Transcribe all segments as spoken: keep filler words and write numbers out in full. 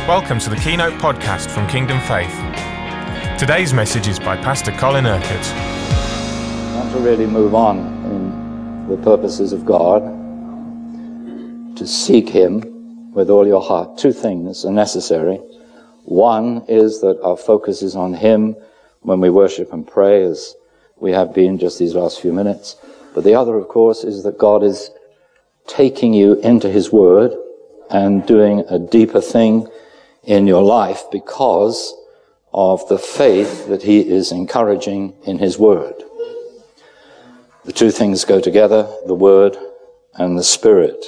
Welcome to the Keynote Podcast from Kingdom Faith. Today's message is by Pastor Colin Urquhart. I want to really move on in the purposes of God, to seek Him with all your heart. Two things are necessary. One is that our focus is on Him when we worship and pray, as we have been just these last few minutes. But the other, of course, is that God is taking you into His Word and doing a deeper thing in your life because of the faith that He is encouraging in His Word. The two things go together, the Word and the Spirit.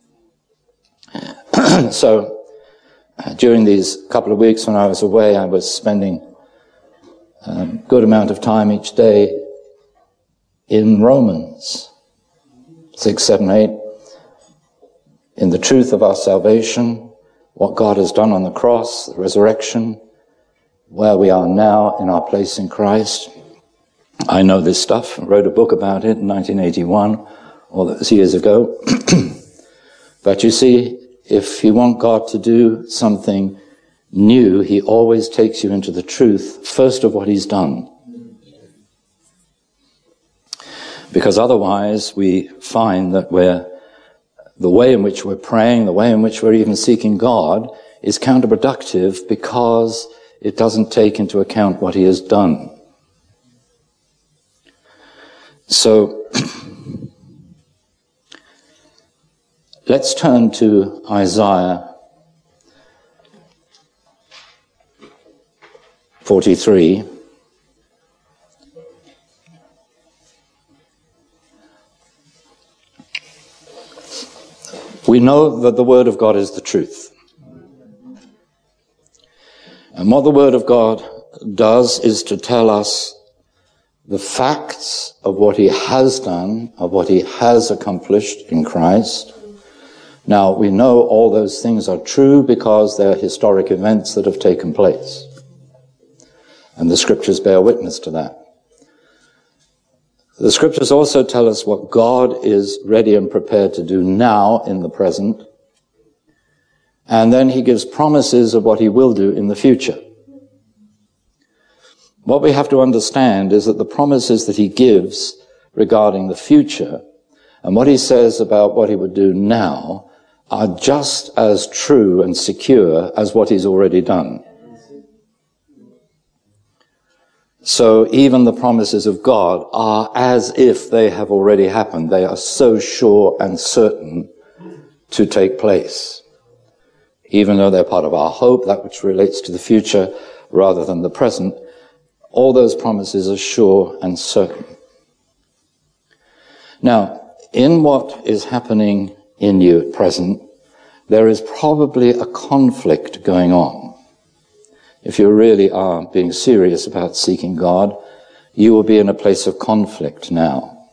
So, uh, during these couple of weeks when I was away, I was spending a good amount of time each day in Romans six, seven, eight, in the truth of our salvation, what God has done on the cross, the resurrection, where we are now in our place in Christ. I know this stuff. I wrote a book about it in nineteen eighty-one, all those years ago. But you see, if you want God to do something new, He always takes you into the truth, first of what He's done. Because otherwise we find that we're, the way in which we're praying, the way in which we're even seeking God is counterproductive because it doesn't take into account what He has done. So, let's turn to Isaiah forty-three. We know that the Word of God is the truth. And what the Word of God does is to tell us the facts of what He has done, of what He has accomplished in Christ. Now, we know all those things are true because they're historic events that have taken place. And the Scriptures bear witness to that. The Scriptures also tell us what God is ready and prepared to do now in the present. And then He gives promises of what He will do in the future. What we have to understand is that the promises that He gives regarding the future and what He says about what He would do now are just as true and secure as what He's already done. So even the promises of God are as if they have already happened. They are so sure and certain to take place. Even though they're part of our hope, that which relates to the future rather than the present, all those promises are sure and certain. Now, in what is happening in you at present, there is probably a conflict going on. If you really are being serious about seeking God, you will be in a place of conflict now.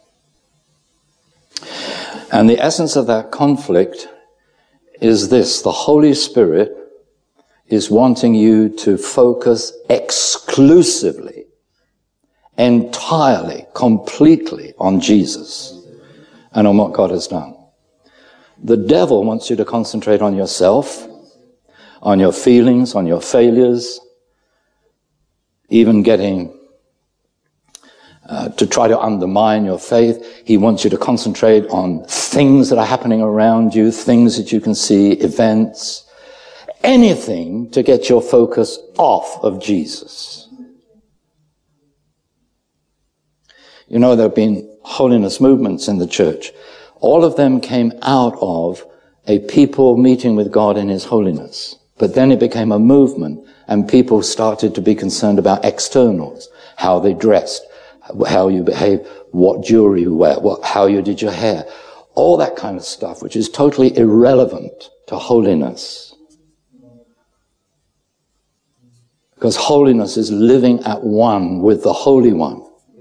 And the essence of that conflict is this: the Holy Spirit is wanting you to focus exclusively, entirely, completely on Jesus and on what God has done. The devil wants you to concentrate on yourself, on your feelings, on your failures, even getting uh, to try to undermine your faith. He wants you to concentrate on things that are happening around you, things that you can see, events, anything to get your focus off of Jesus. You know, there have been holiness movements in the church. All of them came out of a people meeting with God in His holiness. But then it became a movement, and people started to be concerned about externals, how they dressed, how you behave, what jewelry you wear, what, how you did your hair, all that kind of stuff, which is totally irrelevant to holiness. Because holiness is living at one with the Holy One.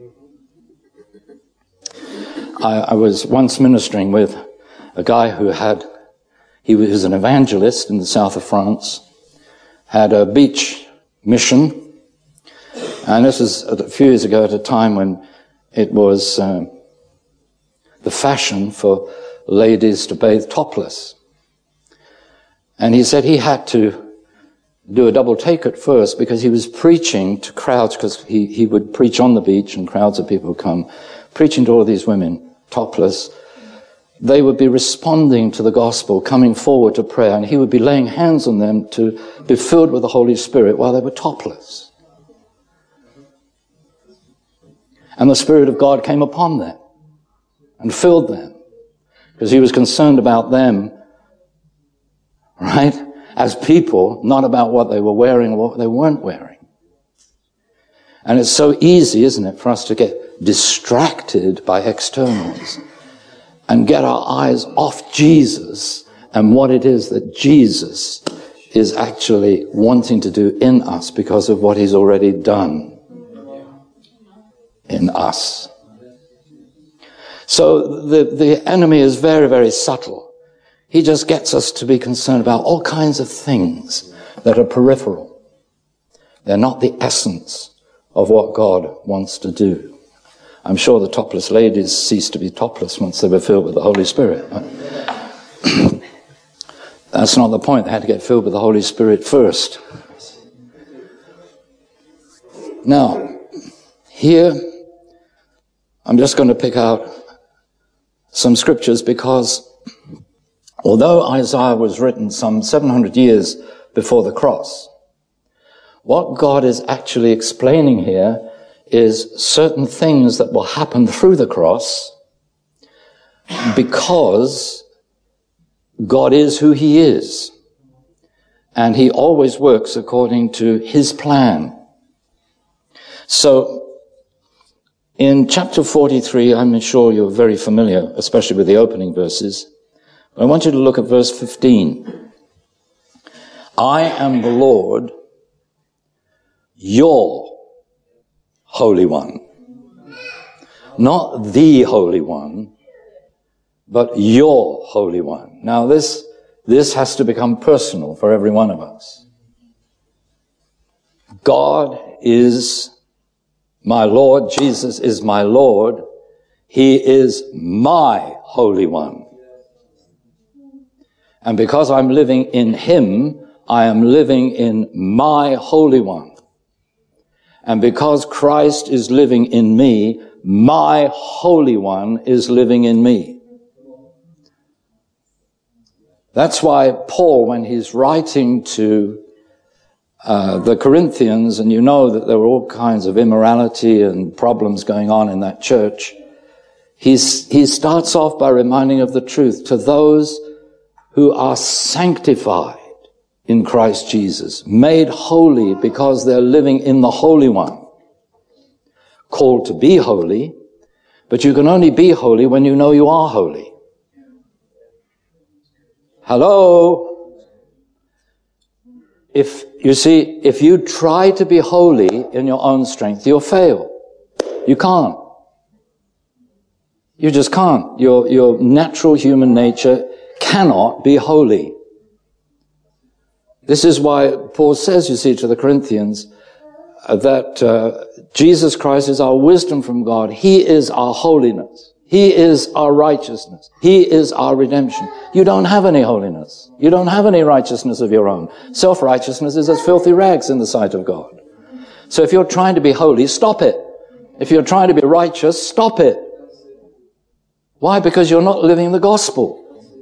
I, I was once ministering with a guy who had He was an evangelist in the south of France, had a beach mission, and this was a few years ago at a time when it was uh, the fashion for ladies to bathe topless. And he said he had to do a double take at first, because he was preaching to crowds, because he, he would preach on the beach and crowds of people would come, preaching to all these women, topless. They would be responding to the gospel, coming forward to prayer, and he would be laying hands on them to be filled with the Holy Spirit while they were topless. And the Spirit of God came upon them and filled them, because he was concerned about them, right? As people, not about what they were wearing or what they weren't wearing. And it's so easy, isn't it, for us to get distracted by externals and get our eyes off Jesus and what it is that Jesus is actually wanting to do in us because of what he's already done in us. So the, the enemy is very, very subtle. He just gets us to be concerned about all kinds of things that are peripheral. They're not the essence of what God wants to do. I'm sure the topless ladies ceased to be topless once they were filled with the Holy Spirit. That's not the point. They had to get filled with the Holy Spirit first. Now, here, I'm just going to pick out some scriptures, because although Isaiah was written some seven hundred years before the cross, what God is actually explaining here is certain things that will happen through the cross, because God is who he is, and he always works according to his plan. So in chapter forty-three, I'm sure you're very familiar, especially with the opening verses. I want you to look at verse fifteen. I am the Lord, your Holy One. Not the Holy One, but your Holy One. Now this, this has to become personal for every one of us. God is my Lord. Jesus is my Lord. He is my Holy One. And because I'm living in him, I am living in my Holy One. And because Christ is living in me, my Holy One is living in me. That's why Paul, when he's writing to uh, the Corinthians, and you know that there were all kinds of immorality and problems going on in that church, he's, he starts off by reminding of the truth to those who are sanctified in Christ Jesus, made holy because they're living in the Holy One, called to be holy, but you can only be holy when you know you are holy. Hello? If, you see, if you try to be holy in your own strength, you'll fail. You can't. You just can't. Your, your natural human nature cannot be holy. This is why Paul says, you see, to the Corinthians, uh, that uh, Jesus Christ is our wisdom from God. He is our holiness. He is our righteousness. He is our redemption. You don't have any holiness. You don't have any righteousness of your own. Self-righteousness is as filthy rags in the sight of God. So if you're trying to be holy, stop it. If you're trying to be righteous, stop it. Why? Because you're not living the gospel.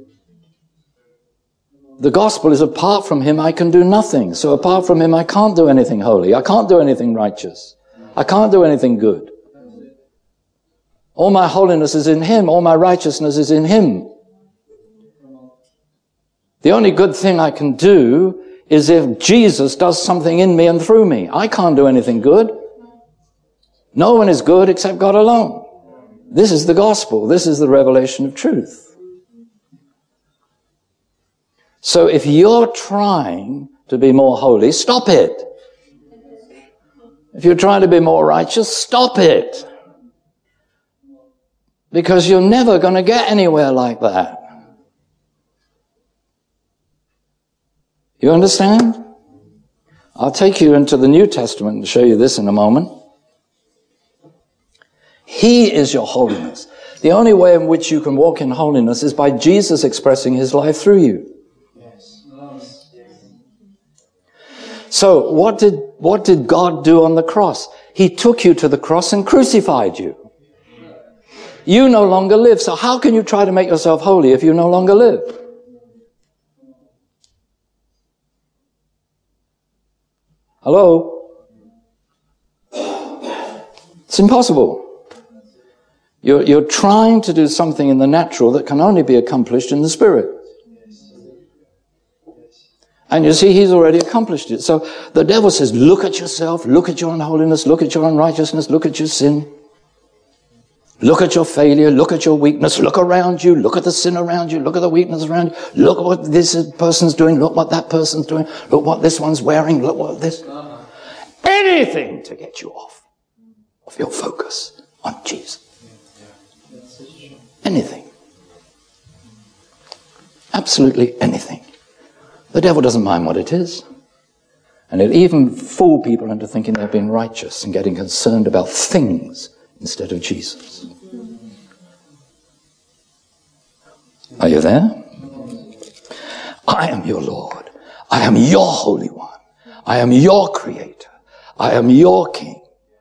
The gospel is, apart from him, I can do nothing. So apart from him, I can't do anything holy. I can't do anything righteous. I can't do anything good. All my holiness is in him. All my righteousness is in him. The only good thing I can do is if Jesus does something in me and through me. I can't do anything good. No one is good except God alone. This is the gospel. This is the revelation of truth. So if you're trying to be more holy, stop it. If you're trying to be more righteous, stop it. Because you're never going to get anywhere like that. You understand? I'll take you into the New Testament and show you this in a moment. He is your holiness. The only way in which you can walk in holiness is by Jesus expressing his life through you. So what did, what did God do on the cross? He took you to the cross and crucified you. You no longer live. So how can you try to make yourself holy if you no longer live? Hello? It's impossible. You're, you're trying to do something in the natural that can only be accomplished in the spirit. And you see, he's already accomplished it. So the devil says, look at yourself, look at your unholiness, look at your unrighteousness, look at your sin. Look at your failure, look at your weakness, look around you, look at the sin around you, look at the weakness around you, look at what this person's doing, look what that person's doing, look what this one's wearing, look what this... Anything to get you off of your focus on Jesus. Anything. Absolutely anything. The devil doesn't mind what it is. And it'll even fool people into thinking they've been righteous and getting concerned about things instead of Jesus. Are you there? I am your Lord. I am your Holy One. I am your Creator. I am your King.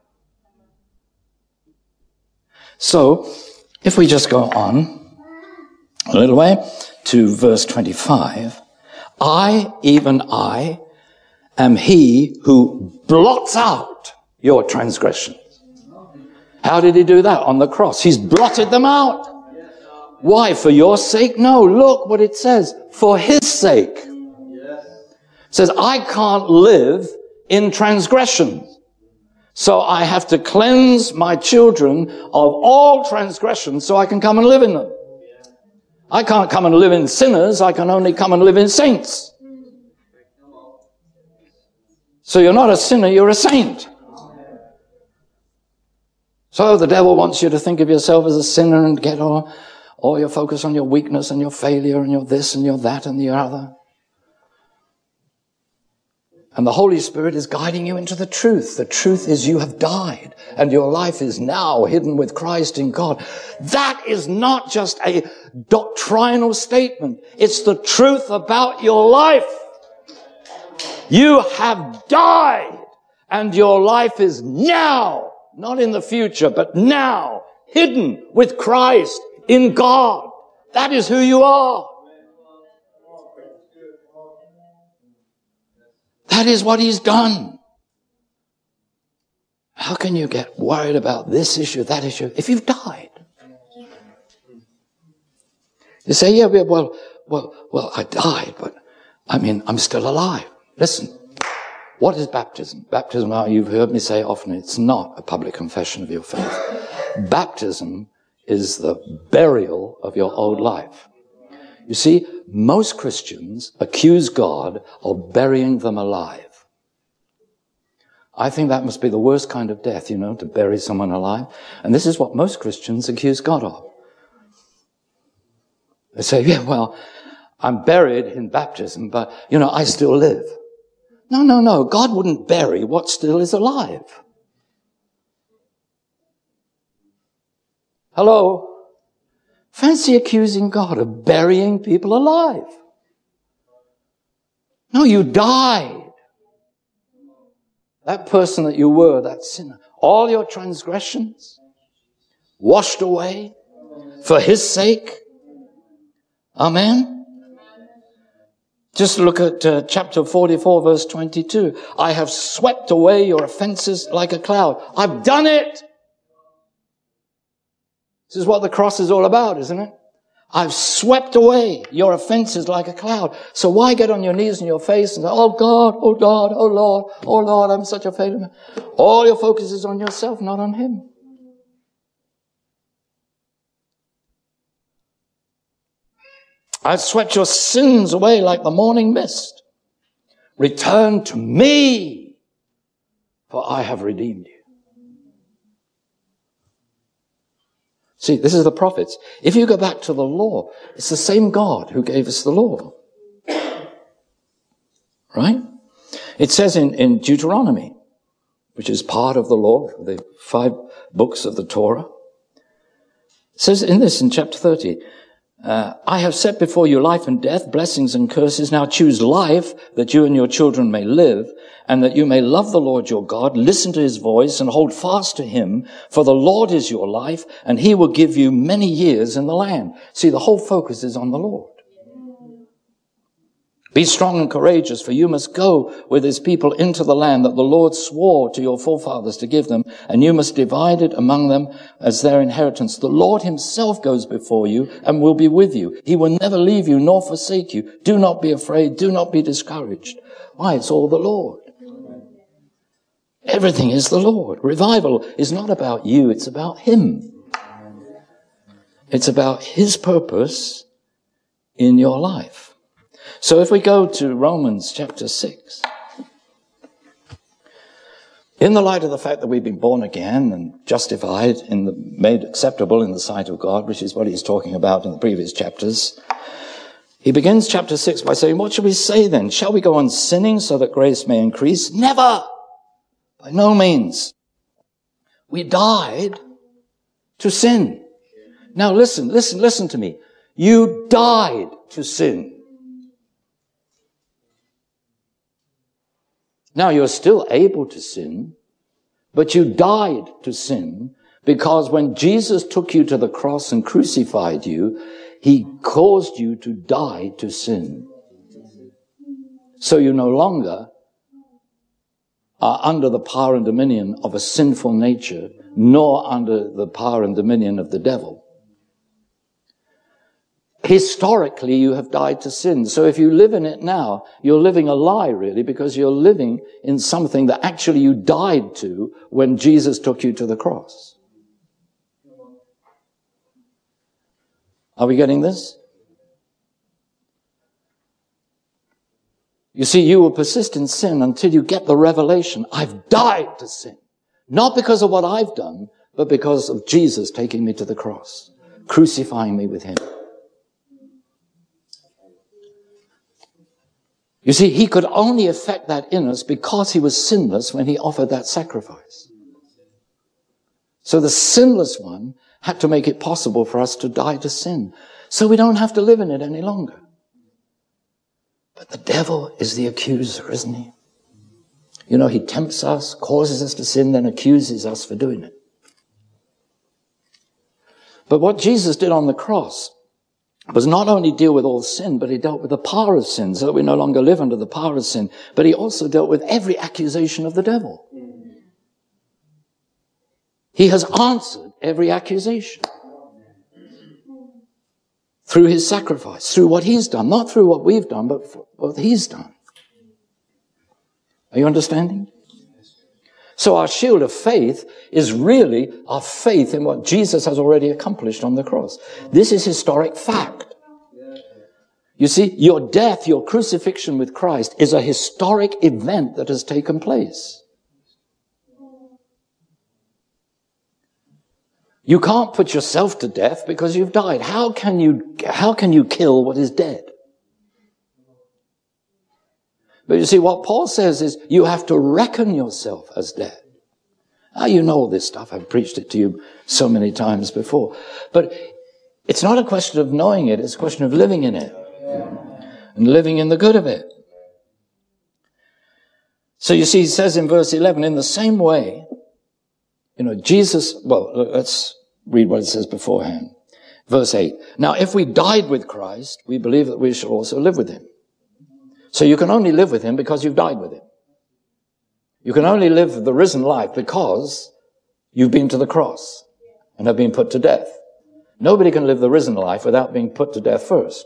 So, if we just go on a little way to verse twenty-five, I, even I, am he who blots out your transgressions. How did he do that? On the cross. He's blotted them out. Why? For your sake? No, look what it says. For his sake. It says, I can't live in transgression. So I have to cleanse my children of all transgressions so I can come and live in them. I can't come and live in sinners. I can only come and live in saints. So you're not a sinner, you're a saint. So the devil wants you to think of yourself as a sinner and get all, all your focus on your weakness and your failure and your this and your that and the other. And the Holy Spirit is guiding you into the truth. The truth is you have died and your life is now hidden with Christ in God. That is not just a doctrinal statement. It's the truth about your life. You have died and your life is now, not in the future, but now, hidden with Christ in God. That is who you are. That is what he's done. How can you get worried about this issue, that issue, if you've died? You say, yeah, well, well, well, I died, but I mean, I'm still alive. Listen, what is baptism? Baptism, now you've heard me say often, it's not a public confession of your faith. Baptism is the burial of your old life. You see, most Christians accuse God of burying them alive. I think that must be the worst kind of death, you know, to bury someone alive. And this is what most Christians accuse God of. They say, yeah, well, I'm buried in baptism, but, you know, I still live. No, no, no. God wouldn't bury what still is alive. Hello? Fancy accusing God of burying people alive. No, you died. That person that you were, that sinner, all your transgressions washed away for his sake. Amen. Just look at uh, chapter forty-four, verse twenty-two. I have swept away your offenses like a cloud. I've done it. This is what the cross is all about, isn't it? I've swept away your offenses like a cloud. So why get on your knees and your face and say, oh God, oh God, oh Lord, oh Lord, I'm such a failure. All your focus is on yourself, not on him. I've swept your sins away like the morning mist. Return to me, for I have redeemed you. See, this is the prophets. If you go back to the law, it's the same God who gave us the law. Right? It says in, in Deuteronomy, which is part of the law, the five books of the Torah. It says in this, in chapter thirty, Uh, I have set before you life and death, blessings and curses. Now choose life, that you and your children may live, and that you may love the Lord your God, listen to his voice, and hold fast to him. For the Lord is your life, and he will give you many years in the land. See, the whole focus is on the Lord. Be strong and courageous, for you must go with his people into the land that the Lord swore to your forefathers to give them, and you must divide it among them as their inheritance. The Lord himself goes before you and will be with you. He will never leave you nor forsake you. Do not be afraid. Do not be discouraged. Why? It's all the Lord. Everything is the Lord. Revival is not about you. It's about him. It's about his purpose in your life. So if we go to Romans chapter six, in the light of the fact that we've been born again and justified, in the, made acceptable in the sight of God, which is what he's talking about in the previous chapters, he begins chapter six by saying, what shall we say then? Shall we go on sinning so that grace may increase? Never! By no means. We died to sin. Now listen, listen, listen to me. You died to sin. Now, you're still able to sin, but you died to sin because when Jesus took you to the cross and crucified you, he caused you to die to sin. So you no longer are under the power and dominion of a sinful nature, nor under the power and dominion of the devil. Historically, you have died to sin. So if you live in it now, you're living a lie, really, because you're living in something that actually you died to when Jesus took you to the cross. Are we getting this? You see, you will persist in sin until you get the revelation, I've died to sin. Not because of what I've done, but because of Jesus taking me to the cross, crucifying me with him. You see, he could only effect that in us because he was sinless when he offered that sacrifice. So the sinless one had to make it possible for us to die to sin, so we don't have to live in it any longer. But the devil is the accuser, isn't he? You know, he tempts us, causes us to sin, then accuses us for doing it. But what Jesus did on the cross was not only deal with all sin, but he dealt with the power of sin, so that we no longer live under the power of sin, but he also dealt with every accusation of the devil. He has answered every accusation through his sacrifice, through what he's done, not through what we've done, but what he's done. Are you understanding? So our shield of faith is really our faith in what Jesus has already accomplished on the cross. This is historic fact. You see, your death, your crucifixion with Christ is a historic event that has taken place. You can't put yourself to death because you've died. How can you, how can you kill what is dead? But you see, what Paul says is you have to reckon yourself as dead. Now, you know all this stuff. I've preached it to you so many times before. But it's not a question of knowing it. It's a question of living in it. And living in the good of it. So you see, he says in verse eleven, in the same way, you know, Jesus, well, let's read what it says beforehand. Verse eight. Now, if we died with Christ, we believe that we shall also live with him. So you can only live with him because you've died with him. You can only live the risen life because you've been to the cross and have been put to death. Nobody can live the risen life without being put to death first.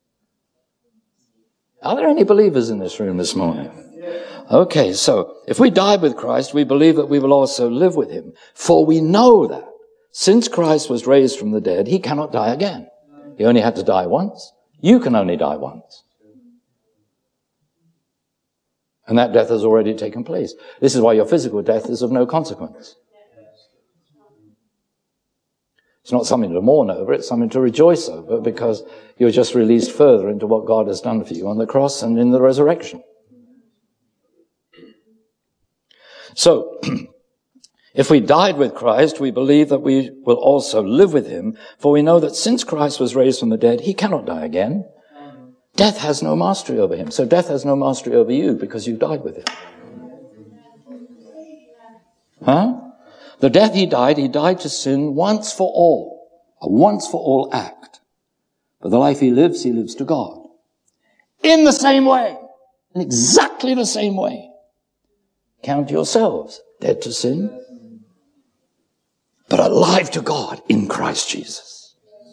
Are there any believers in this room this morning? Okay, so if we died with Christ, we believe that we will also live with him. For we know that since Christ was raised from the dead, he cannot die again. He only had to die once. You can only die once. And that death has already taken place. This is why your physical death is of no consequence. It's not something to mourn over, it's something to rejoice over, because you're just released further into what God has done for you on the cross and in the resurrection. So, If we died with Christ, we believe that we will also live with him, for we know that since Christ was raised from the dead, he cannot die again. Death has no mastery over him. So death has no mastery over you because you died with him. Huh? The death he died, he died to sin once for all. A once for all act. But the life he lives, he lives to God. In the same way. In exactly the same way. Count yourselves dead to sin, but alive to God in Christ Jesus.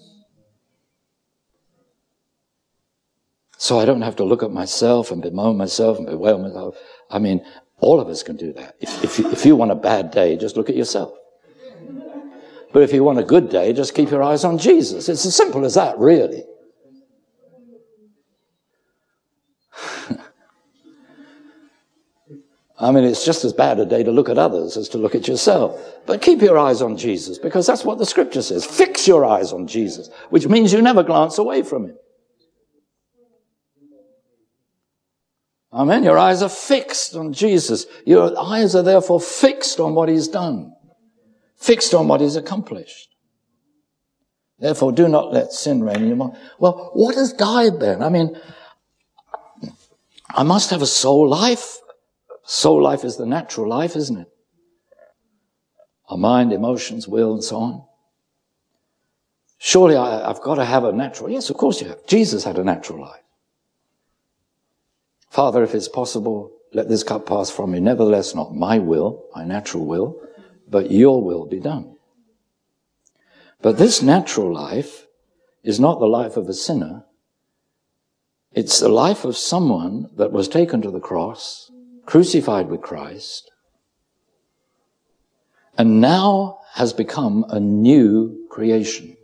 So I don't have to look at myself and bemoan myself and bewail myself. I mean, all of us can do that. If, if, you, if you want a bad day, just look at yourself. But if you want a good day, just keep your eyes on Jesus. It's as simple as that, really. I mean, it's just as bad a day to look at others as to look at yourself. But keep your eyes on Jesus, because that's what the scripture says. Fix your eyes on Jesus, which means you never glance away from him. Amen. Your eyes are fixed on Jesus. Your eyes are therefore fixed on what he's done. Fixed on what he's accomplished. Therefore, do not let sin reign in your mind. Well, what has died then? I mean, I must have a soul life. Soul life is the natural life, isn't it? Our mind, emotions, will, and so on. Surely I, I've got to have a natural... Yes, of course you have. Jesus had a natural life. Father, if it's possible, let this cup pass from me. Nevertheless, not my will, my natural will, but your will be done. But this natural life is not the life of a sinner. It's the life of someone that was taken to the cross, crucified with Christ, and now has become a new creation.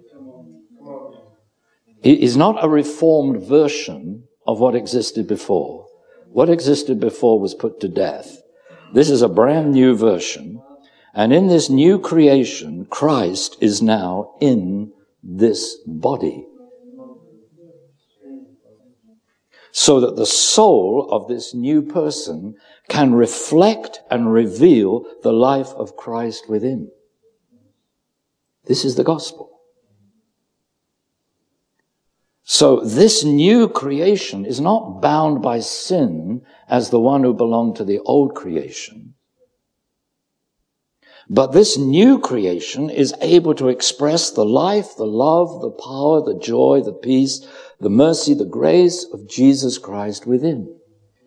It is not a reformed version of what existed before. What existed before was put to death. This is a brand new version, and in this new creation, Christ is now in this body. So that the soul of this new person can reflect and reveal the life of Christ within. This is the gospel. So this new creation is not bound by sin as the one who belonged to the old creation. But this new creation is able to express the life, the love, the power, the joy, the peace, the mercy, the grace of Jesus Christ within.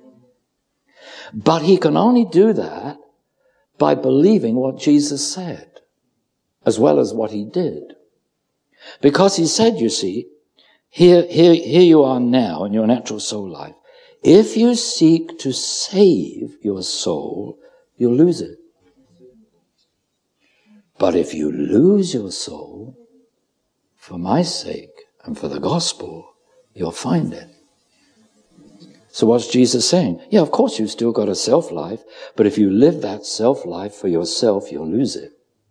But he can only do that by believing what Jesus said, as well as what he did. Because he said, you see, here, here, here you are now in your natural soul life. If you seek to save your soul, you'll lose it. But if you lose your soul, for my sake and for the gospel, you'll find it. So what's Jesus saying? Yeah, of course you've still got a self-life, but if you live that self-life for yourself, you'll lose it.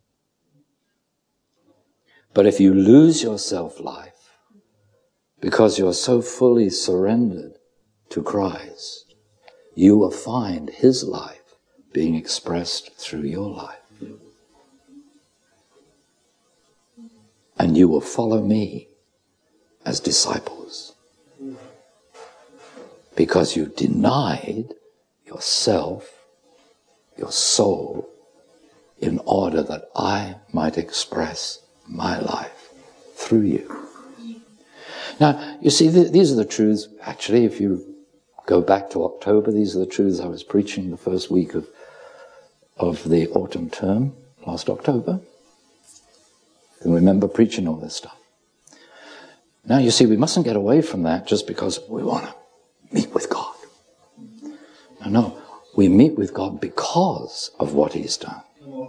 But if you lose your self-life because you're so fully surrendered to Christ, you will find his life being expressed through your life. And you will follow me as disciples. Because you denied yourself, your soul, in order that I might express my life through you. Now, you see, th- these are the truths, actually, if you go back to October, these are the truths I was preaching the first week of, of the autumn term, last October. And remember preaching all this stuff. Now, you see, we mustn't get away from that just because we want to meet with God. No, no. We meet with God because of what he's done.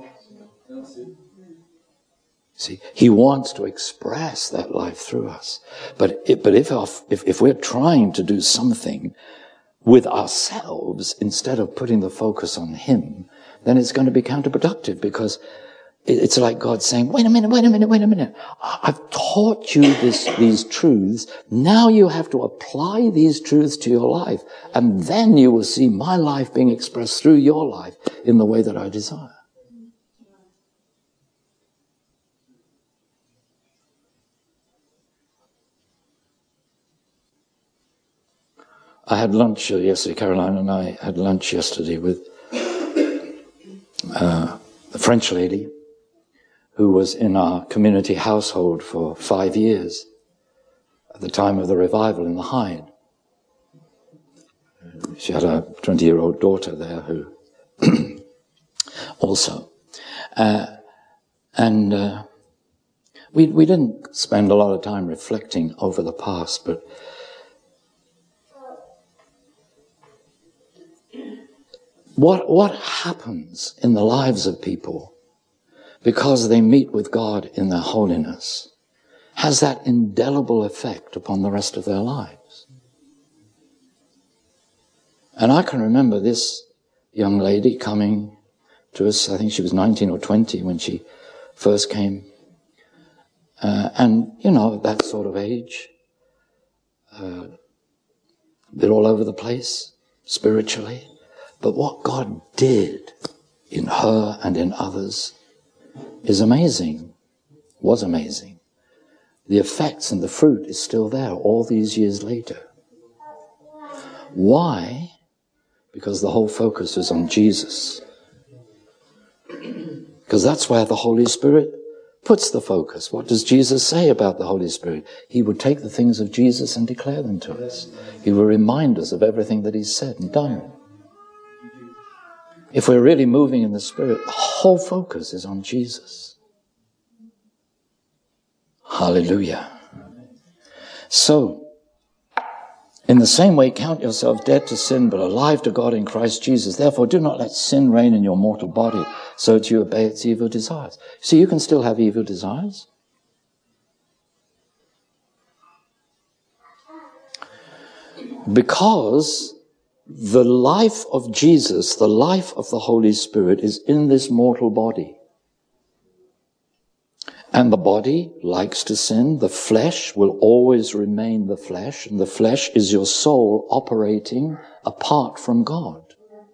See, he wants to express that life through us. But it, but if, our, if if we're trying to do something with ourselves instead of putting the focus on him, then it's going to be counterproductive, because it's like God saying, wait a minute, wait a minute, wait a minute. I've taught you this, these truths. Now you have to apply these truths to your life. And then you will see my life being expressed through your life in the way that I desire. I had lunch yesterday, Caroline and I had lunch yesterday with uh, a French lady who was in our community household for five years at the time of the revival in the Hyde. She had a twenty-year-old daughter there who also. Uh, and uh, we, we didn't spend a lot of time reflecting over the past, but what, what happens in the lives of people because they meet with God in their holiness has that indelible effect upon the rest of their lives. And I can remember this young lady coming to us. I think she was nineteen or twenty when she first came. Uh, and, you know, that sort of age, uh, a bit all over the place, spiritually. But what God did in her and in others is amazing, was amazing. The effects and the fruit is still there all these years later. Why? Because the whole focus is on Jesus. Because that's where the Holy Spirit puts the focus. What does Jesus say about the Holy Spirit? He would take the things of Jesus and declare them to us. He will remind us of everything that he's said and done. If we're really moving in the Spirit, the whole focus is on Jesus. Hallelujah. So, in the same way, count yourselves dead to sin, but alive to God in Christ Jesus. Therefore, do not let sin reign in your mortal body, so that you obey its evil desires. See, you can still have evil desires. Because the life of Jesus, the life of the Holy Spirit, is in this mortal body. And the body likes to sin. The flesh will always remain the flesh. And the flesh is your soul operating apart from God.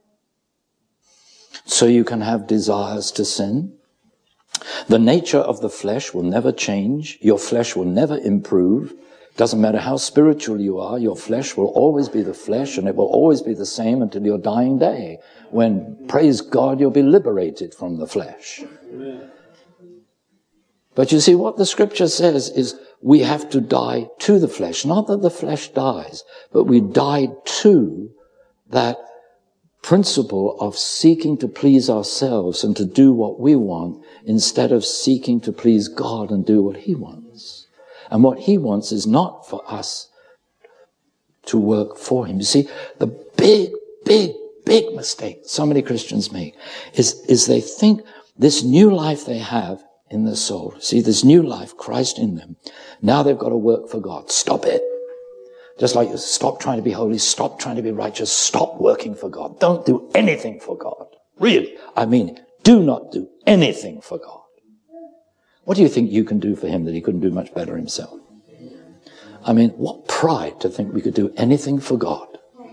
So you can have desires to sin. The nature of the flesh will never change. Your flesh will never improve. Doesn't matter how spiritual you are, your flesh will always be the flesh, and it will always be the same until your dying day, when, praise God, you'll be liberated from the flesh. Amen. But you see, what the scripture says is we have to die to the flesh. Not that the flesh dies, but we die to that principle of seeking to please ourselves and to do what we want instead of seeking to please God and do what he wants. And what he wants is not for us to work for him. You see, the big, big, big mistake so many Christians make is, is they think this new life they have in their soul, see, this new life, Christ in them, now they've got to work for God. Stop it. Just like you stop trying to be holy, stop trying to be righteous, stop working for God. Don't do anything for God. Really. I mean, do not do anything for God. What do you think you can do for him that he couldn't do much better himself? I mean, what pride to think we could do anything for God.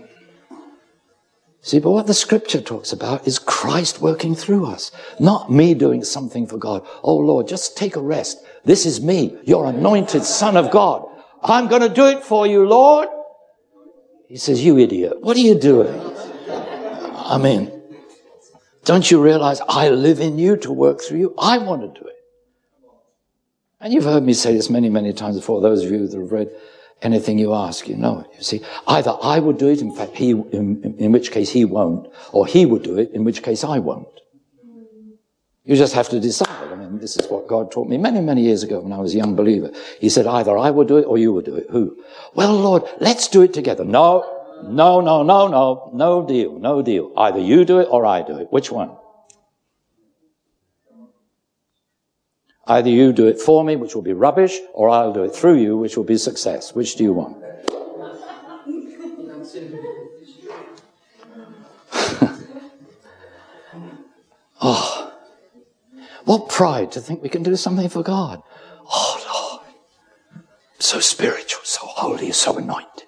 See, but what the scripture talks about is Christ working through us, not me doing something for God. Oh Lord, just take a rest. This is me, your anointed Son of God. I'm going to do it for you, Lord. He says, you idiot, what are you doing? I mean, don't you realize I live in you to work through you? I want to do it. And you've heard me say this many, many times before. Those of you that have read Anything You Ask, you know it. You see, either I would do it, in fact, he, in, in which case he won't, or he would do it, in which case I won't. You just have to decide. I mean, this is what God taught me many, many years ago when I was a young believer. He said, either I would do it or you would do it. Who? Well, Lord, let's do it together. No, no, no, no, no, no deal, no deal. Either you do it or I do it. Which one? Either you do it for me, which will be rubbish, or I'll do it through you, which will be success. Which do you want? Oh, what pride to think we can do something for God. Oh, Lord, so spiritual, so holy, so anointed.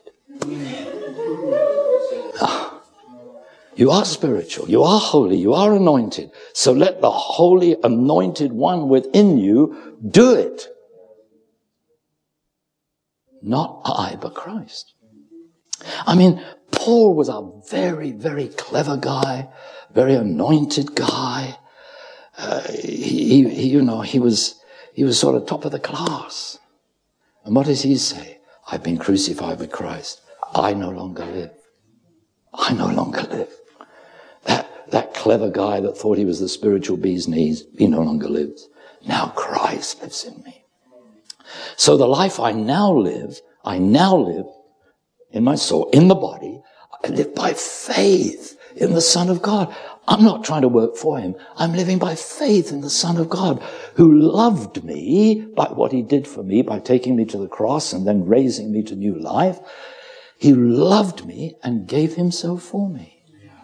Oh. You are spiritual, you are holy, you are anointed. So let the holy, anointed one within you do it. Not I, but Christ. I mean, Paul was a very, very clever guy, very anointed guy. Uh, he, he, you know, he was, he was sort of top of the class. And what does he say? I've been crucified with Christ. I no longer live. I no longer live. That, that clever guy that thought he was the spiritual bee's knees, he no longer lives. Now Christ lives in me. So the life I now live, I now live in my soul, in the body. I live by faith in the Son of God. I'm not trying to work for him. I'm living by faith in the Son of God, who loved me by what he did for me, by taking me to the cross and then raising me to new life. He loved me and gave himself for me.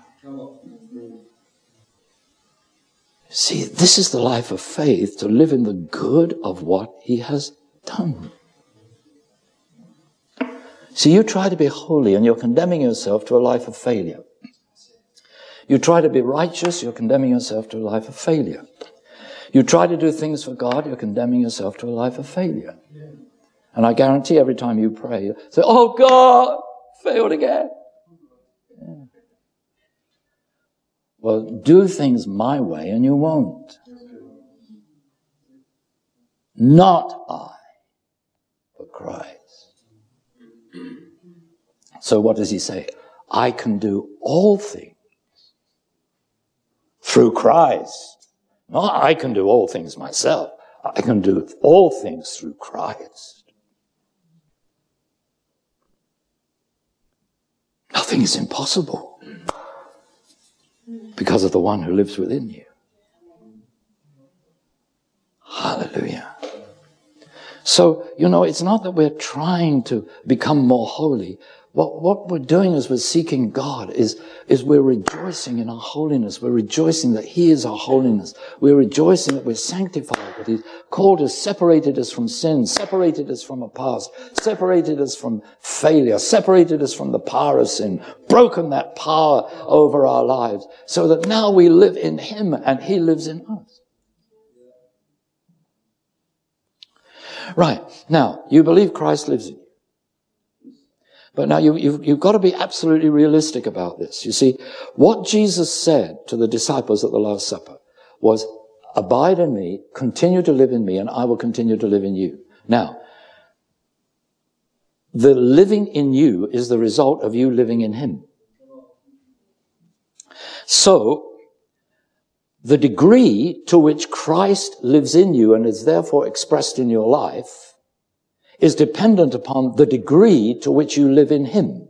See, this is the life of faith, to live in the good of what he has done. See, you try to be holy and you're condemning yourself to a life of failure. You try to be righteous, you're condemning yourself to a life of failure. You try to do things for God, you're condemning yourself to a life of failure. And I guarantee every time you pray, you say, oh God, failed again. Yeah. Well, do things my way and you won't. Not I, but Christ. So what does he say? I can do all things through Christ. Not I can do all things myself. I can do all things through Christ. Nothing is impossible because of the one who lives within you. Hallelujah. So, you know, it's not that we're trying to become more holy. What, what we're doing as we're seeking God is, is we're rejoicing in our holiness. We're rejoicing that he is our holiness. We're rejoicing that we're sanctified, that he's called us, separated us from sin, separated us from a past, separated us from failure, separated us from the power of sin, broken that power over our lives, so that now we live in him and he lives in us. Right. Now, you believe Christ lives in you. But now you, you've, you've got to be absolutely realistic about this. You see, what Jesus said to the disciples at the Last Supper was, abide in me, continue to live in me, and I will continue to live in you. Now, the living in you is the result of you living in him. So, the degree to which Christ lives in you and is therefore expressed in your life is dependent upon the degree to which you live in him.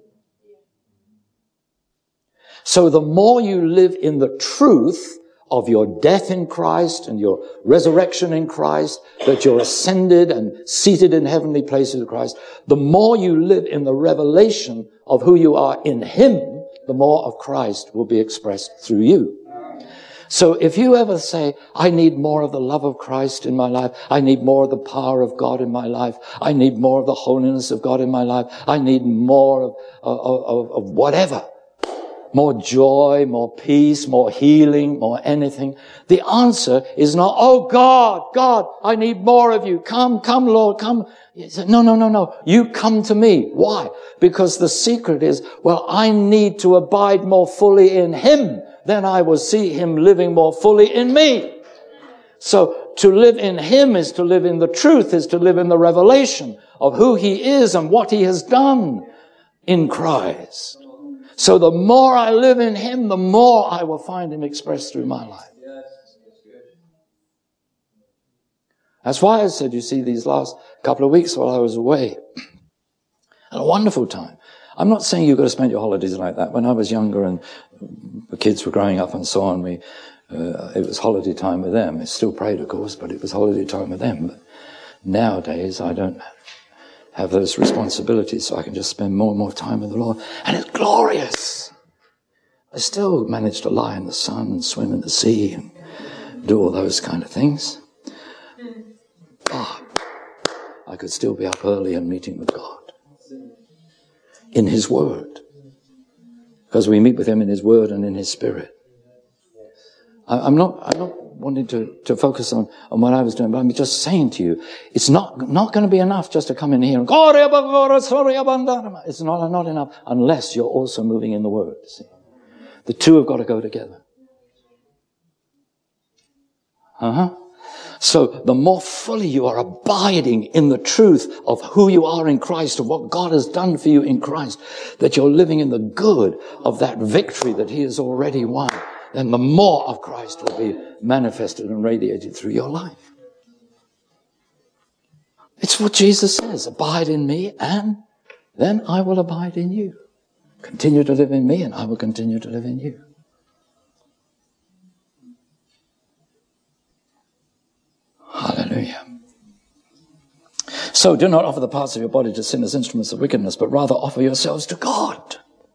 So the more you live in the truth of your death in Christ and your resurrection in Christ, that you're ascended and seated in heavenly places with Christ, the more you live in the revelation of who you are in him, the more of Christ will be expressed through you. So if you ever say, I need more of the love of Christ in my life, I need more of the power of God in my life, I need more of the holiness of God in my life, I need more of, of, of, of whatever, more joy, more peace, more healing, more anything, the answer is not, oh God, God, I need more of you. Come, come, Lord, come. He said, no, no, no, no. You come to me. Why? Because the secret is, well, I need to abide more fully in him. Then I will see him living more fully in me. So to live in him is to live in the truth, is to live in the revelation of who he is and what he has done in Christ. So the more I live in him, the more I will find him expressed through my life. That's why I said, you see, these last couple of weeks while I was away, had a wonderful time. I'm not saying you've got to spend your holidays like that. When I was younger and the kids were growing up and so on, we, uh, it was holiday time with them. It's still prayed, of course, but it was holiday time with them. But nowadays, I don't have those responsibilities, so I can just spend more and more time with the Lord. And it's glorious. I still manage to lie in the sun and swim in the sea and do all those kind of things. But I could still be up early and meeting with God in his word, because we meet with him in his word and in his spirit. I, I'm not, I'm not wanting to, to focus on, on what I was doing, but I'm just saying to you, it's not, not going to be enough just to come in here and go, it's not, not enough unless you're also moving in the Word. See? The two have got to go together. Uh-huh. So the more fully you are abiding in the truth of who you are in Christ, of what God has done for you in Christ, that you're living in the good of that victory that He has already won, then the more of Christ will be manifested and radiated through your life. It's what Jesus says, abide in me and then I will abide in you. Continue to live in me and I will continue to live in you. Hallelujah. So do not offer the parts of your body to sin as instruments of wickedness, but rather offer yourselves to God.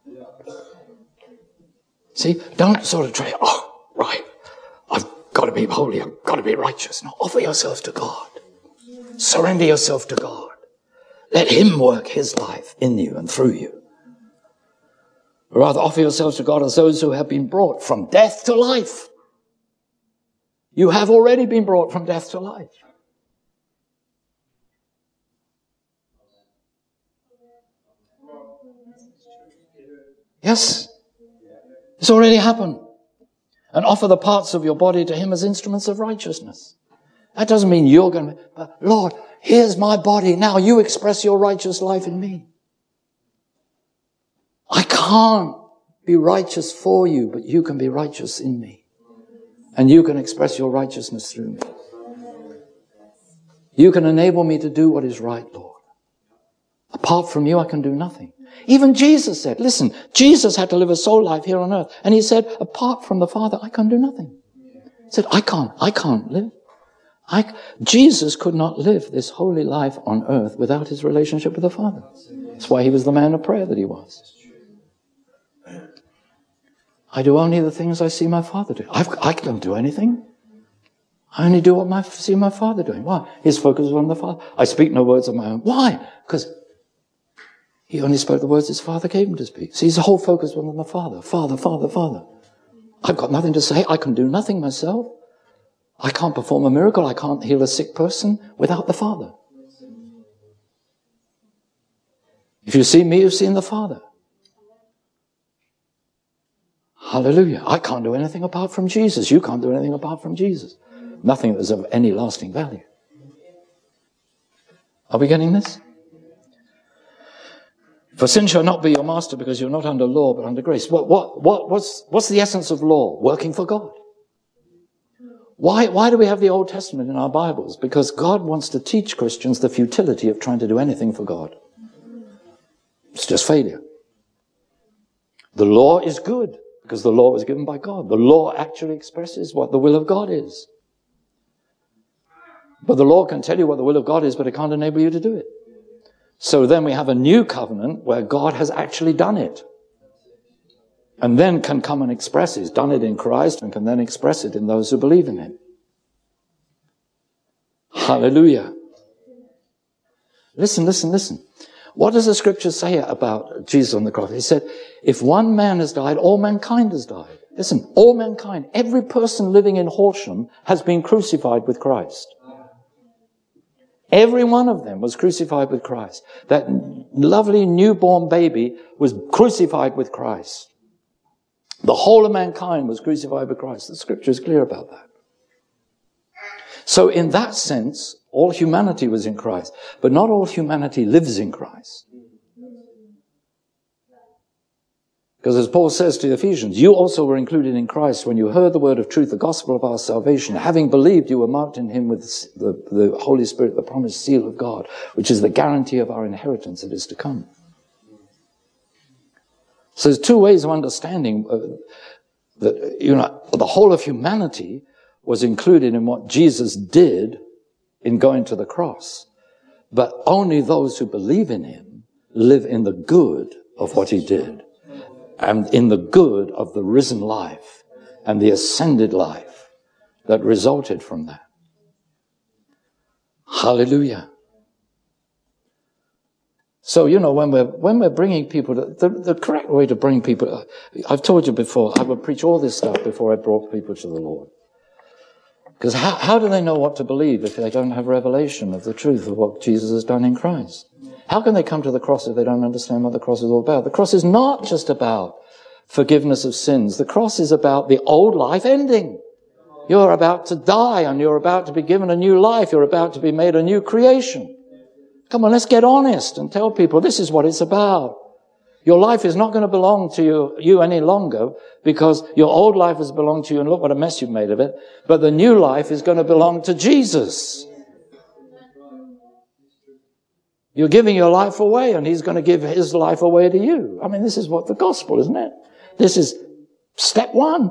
See, don't sort of try, oh, right, I've got to be holy, I've got to be righteous. No, offer yourselves to God. Surrender yourself to God. Let Him work His life in you and through you. Rather offer yourselves to God as those who have been brought from death to life. You have already been brought from death to life. Yes. It's already happened. And offer the parts of your body to Him as instruments of righteousness. That doesn't mean you're going to, but Lord, here's my body. Now you express your righteous life in me. I can't be righteous for you, but you can be righteous in me. And you can express your righteousness through me. You can enable me to do what is right, Lord. Apart from you, I can do nothing. Even Jesus said, listen, Jesus had to live a soul life here on earth. And He said, apart from the Father, I can do nothing. He said, I can't, I can't live. I, Jesus could not live this holy life on earth without His relationship with the Father. That's why He was the man of prayer that He was. I do only the things I see my Father do. I've, I don't do anything. I only do what I see my Father doing. Why? His focus is on the Father. I speak no words of my own. Why? Because He only spoke the words His Father gave Him to speak. See, His whole focus was on the Father. Father, Father, Father. I've got nothing to say. I can do nothing myself. I can't perform a miracle. I can't heal a sick person without the Father. If you see me, you've seen the Father. Hallelujah. I can't do anything apart from Jesus. You can't do anything apart from Jesus. Nothing that is of any lasting value. Are we getting this? For sin shall not be your master because you're not under law but under grace. What, what, what, what's, what's the essence of law? Working for God. Why, why do we have the Old Testament in our Bibles? Because God wants to teach Christians the futility of trying to do anything for God. It's just failure. The law is good because the law was given by God. The law actually expresses what the will of God is. But the law can tell you what the will of God is, but it can't enable you to do it. So then we have a new covenant where God has actually done it. And then can come and express it. He's done it in Christ and can then express it in those who believe in Him. Hallelujah. Listen, listen, listen. What does the scripture say about Jesus on the cross? He said, if one man has died, all mankind has died. Listen, all mankind, every person living in Horsham has been crucified with Christ. Every one of them was crucified with Christ. That lovely newborn baby was crucified with Christ. The whole of mankind was crucified with Christ. The scripture is clear about that. So in that sense, all humanity was in Christ. But not all humanity lives in Christ. Because as Paul says to the Ephesians, you also were included in Christ when you heard the word of truth, the gospel of our salvation. Having believed, you were marked in Him with the, the Holy Spirit, the promised seal of God, which is the guarantee of our inheritance that is to come. So there's two ways of understanding uh, that, you know, the whole of humanity was included in what Jesus did in going to the cross. But only those who believe in Him live in the good of what He did. And in the good of the risen life and the ascended life that resulted from that. Hallelujah. So, you know, when we're, when we're bringing people to, the, the correct way to bring people, I've told you before, I would preach all this stuff before I brought people to the Lord. Because how, how do they know what to believe if they don't have revelation of the truth of what Jesus has done in Christ? How can they come to the cross if they don't understand what the cross is all about? The cross is not just about forgiveness of sins. The cross is about the old life ending. You're about to die and you're about to be given a new life. You're about to be made a new creation. Come on, let's get honest and tell people this is what it's about. Your life is not going to belong to you, you any longer because your old life has belonged to you and look what a mess you've made of it. But the new life is going to belong to Jesus. You're giving your life away and he's going to give his life away to you. I mean, this is what the gospel, isn't it? This is step one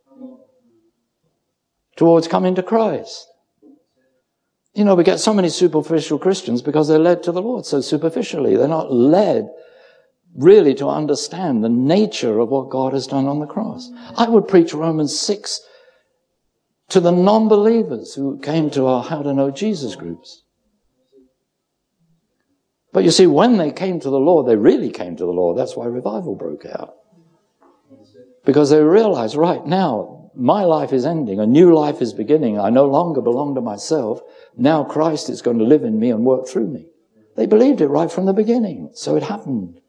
towards coming to Christ. You know, we get so many superficial Christians because they're led to the Lord so superficially. They're not led really to understand the nature of what God has done on the cross. I would preach Romans six to the non-believers who came to our How to Know Jesus groups. But you see, when they came to the Lord, they really came to the Lord. That's why revival broke out. Because they realized, right now, my life is ending. A new life is beginning. I no longer belong to myself. Now Christ is going to live in me and work through me. They believed it right from the beginning. So it happened.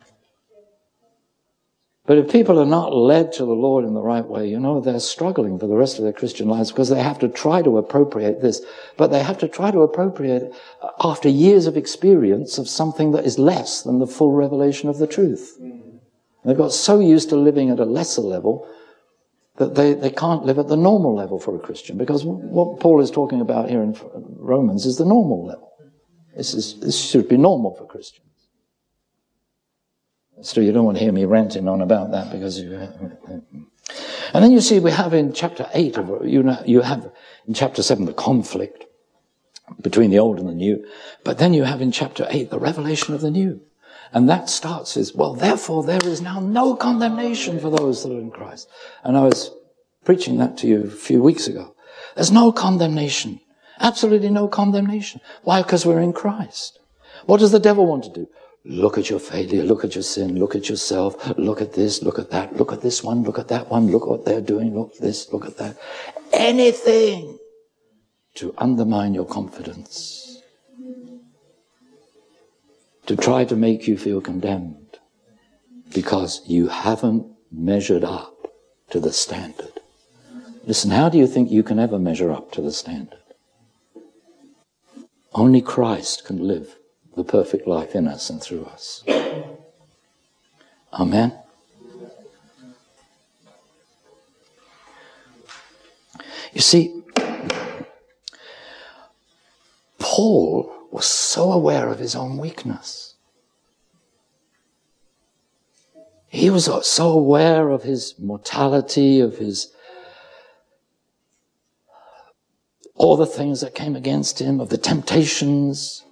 But if people are not led to the Lord in the right way, you know, they're struggling for the rest of their Christian lives because they have to try to appropriate this. But they have to try to appropriate it after years of experience of something that is less than the full revelation of the truth. They've got so used to living at a lesser level that they, they can't live at the normal level for a Christian, because what Paul is talking about here in Romans is the normal level. This is, this should be normal for Christians. So you don't want to hear me ranting on about that because you... And then you see we have in chapter eight, of you know, you have in chapter seven the conflict between the old and the new. But then you have in chapter eight the revelation of the new. And that starts as, well, therefore there is now no condemnation for those that are in Christ. And I was preaching that to you a few weeks ago. There's no condemnation. Absolutely no condemnation. Why? Because we're in Christ. What does the devil want to do? Look at your failure, look at your sin, look at yourself, look at this, look at that, look at this one, look at that one, look what they're doing, look at this, look at that. Anything to undermine your confidence, to try to make you feel condemned because you haven't measured up to the standard. Listen, how do you think you can ever measure up to the standard? Only Christ can live the perfect life in us and through us. Amen. You see, Paul was so aware of his own weakness. He was so aware of his mortality, of his all the things that came against him, of the temptations.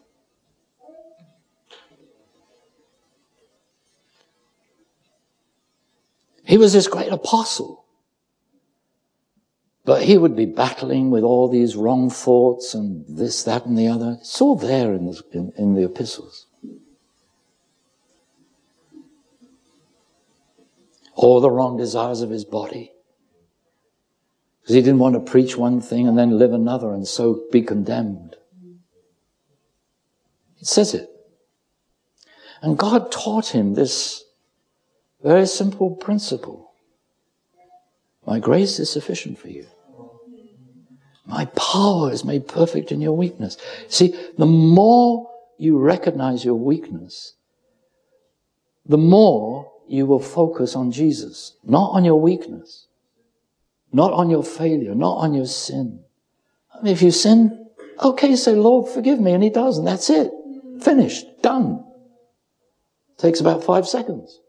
He was this great apostle. But he would be battling with all these wrong thoughts and this, that, and the other. It's all there in the, in, in the epistles. All the wrong desires of his body. Because he didn't want to preach one thing and then live another and so be condemned. It says it. And God taught him this very simple principle. My grace is sufficient for you. My power is made perfect in your weakness. See, the more you recognize your weakness, the more you will focus on Jesus, not on your weakness, not on your failure, not on your sin. I mean, if you sin, okay, say, Lord, forgive me, and he does, and that's it. Finished, done. Takes about five seconds.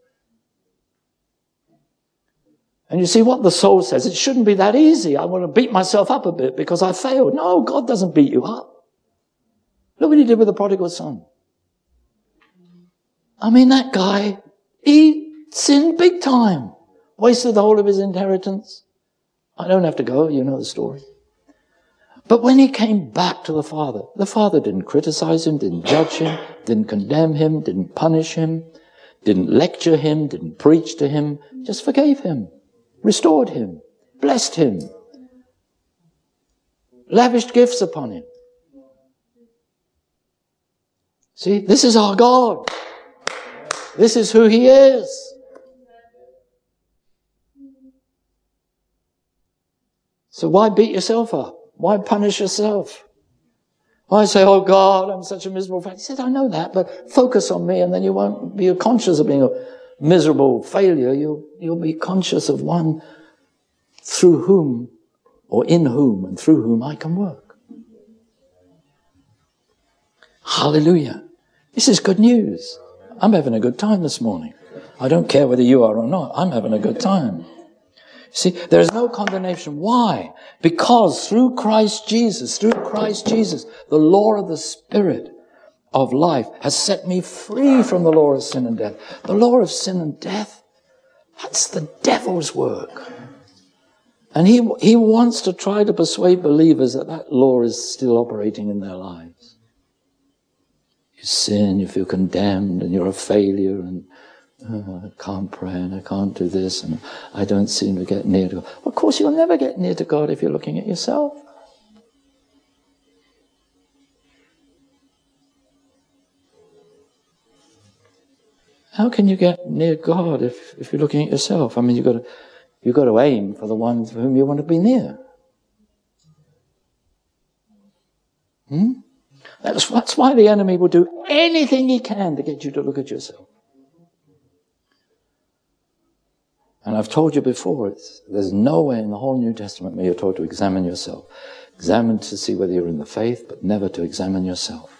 And you see what the soul says. It shouldn't be that easy. I want to beat myself up a bit because I failed. No, God doesn't beat you up. Look what he did with the prodigal son. I mean, that guy, he sinned big time. Wasted the whole of his inheritance. I don't have to go. You know the story. But when he came back to the Father, the Father didn't criticize him, didn't judge him, didn't condemn him, didn't punish him, didn't lecture him, didn't preach to him, just forgave him. Restored him, blessed him. lavished gifts upon him. See, this is our God. This is who he is. So why beat yourself up? Why punish yourself? Why say, oh God, I'm such a miserable failure? He said, I know that, but focus on me and then you won't be conscious of being a miserable failure. You'll, you'll be conscious of one through whom, or in whom and through whom I can work. Hallelujah. This is good news. I'm having a good time this morning. I don't care whether you are or not. I'm having a good time. See, there is no condemnation. Why? Because through Christ Jesus, through Christ Jesus, the law of the Spirit of life has set me free from the law of sin and death. The law of sin and death, that's the devil's work. And he, he wants to try to persuade believers that that law is still operating in their lives. You sin, you feel condemned, and you're a failure, and oh, I can't pray, and I can't do this, and I don't seem to get near to God. Of course, you'll never get near to God if you're looking at yourself. How can you get near God if, if you're looking at yourself? I mean, you've got to, you've got to aim for the one for whom you want to be near. Hmm? That's, that's why the enemy will do anything he can to get you to look at yourself. And I've told you before, it's, there's nowhere in the whole New Testament where you're told to examine yourself. Examine to see whether you're in the faith, but never to examine yourself.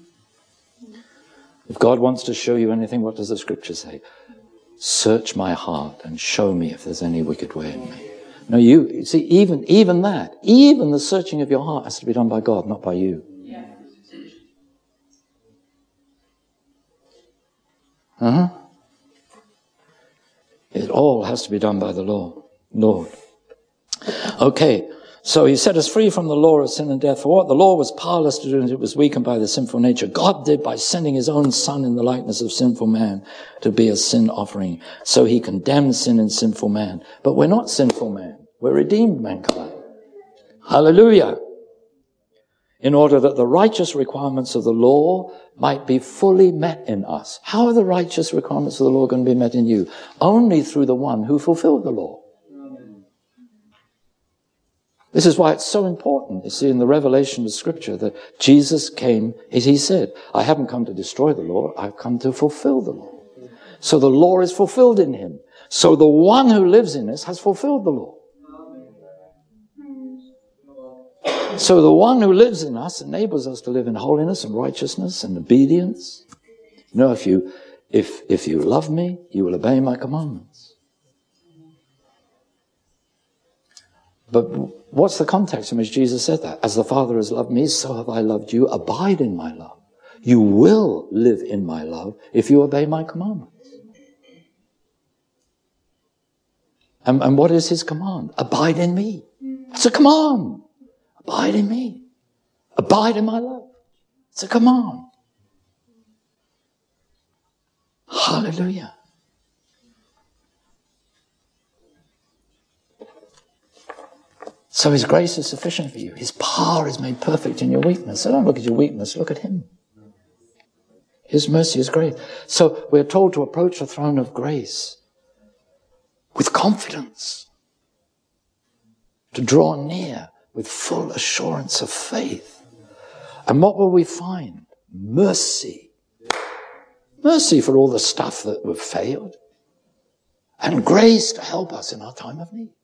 If God wants to show you anything, what does the Scripture say? Search my heart and show me if there's any wicked way in me. No, you, you see, even, even that, even the searching of your heart has to be done by God, not by you. Yeah. Uh-huh. It all has to be done by the law, Lord. Okay, so he set us free from the law of sin and death. For what the law was powerless to do, and it was weakened by the sinful nature, God did by sending his own Son in the likeness of sinful man to be a sin offering. So he condemned sin in sinful man. But we're not sinful man. We're redeemed mankind. Hallelujah. In order that the righteous requirements of the law might be fully met in us. How are the righteous requirements of the law going to be met in you? Only through the one who fulfilled the law. Amen. This is why it's so important, you see, in the revelation of Scripture, that Jesus came, as he said, I haven't come to destroy the law, I've come to fulfill the law. So the law is fulfilled in him. So the one who lives in us has fulfilled the law. So the one who lives in us enables us to live in holiness and righteousness and obedience. You know, if you, if, if you love me, you will obey my commandments. But what's the context in which Jesus said that? As the Father has loved me, so have I loved you. Abide in my love. You will live in my love if you obey my commandments. And, and what is his command? Abide in me. It's a command. Abide in me. Abide in my love. It's a command. Hallelujah. So his grace is sufficient for you. His power is made perfect in your weakness. So don't look at your weakness, look at him. His mercy is great. So we're told to approach the throne of grace with confidence, to draw near with full assurance of faith. And what will we find? Mercy. Mercy for all the stuff that we've failed. And grace to help us in our time of need.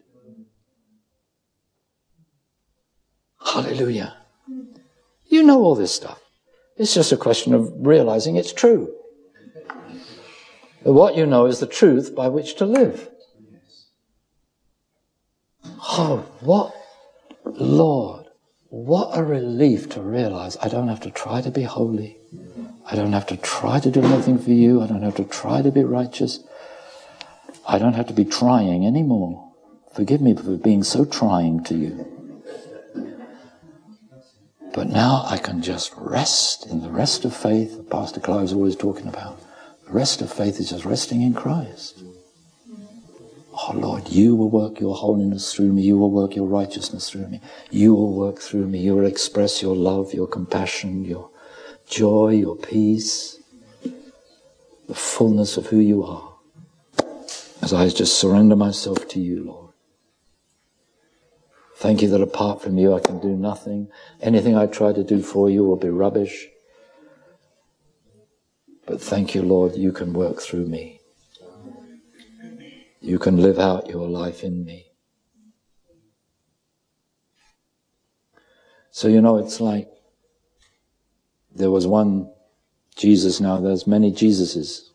Hallelujah. You know all this stuff. It's just a question of realizing it's true. But what you know is the truth by which to live. Oh, what Lord, what a relief to realize I don't have to try to be holy. I don't have to try to do anything for you. I don't have to try to be righteous. I don't have to be trying anymore. Forgive me for being so trying to you. But now I can just rest in the rest of faith that Pastor Clive is always talking about. The rest of faith is just resting in Christ. Oh Lord, you will work your holiness through me. You will work your righteousness through me. You will work through me. You will express your love, your compassion, your joy, your peace, the fullness of who you are. As I just surrender myself to you, Lord. Thank you that apart from you I can do nothing. Anything I try to do for you will be rubbish. But thank you, Lord, you can work through me. You can live out your life in me. So, you know, it's like there was one Jesus, now there's many Jesuses.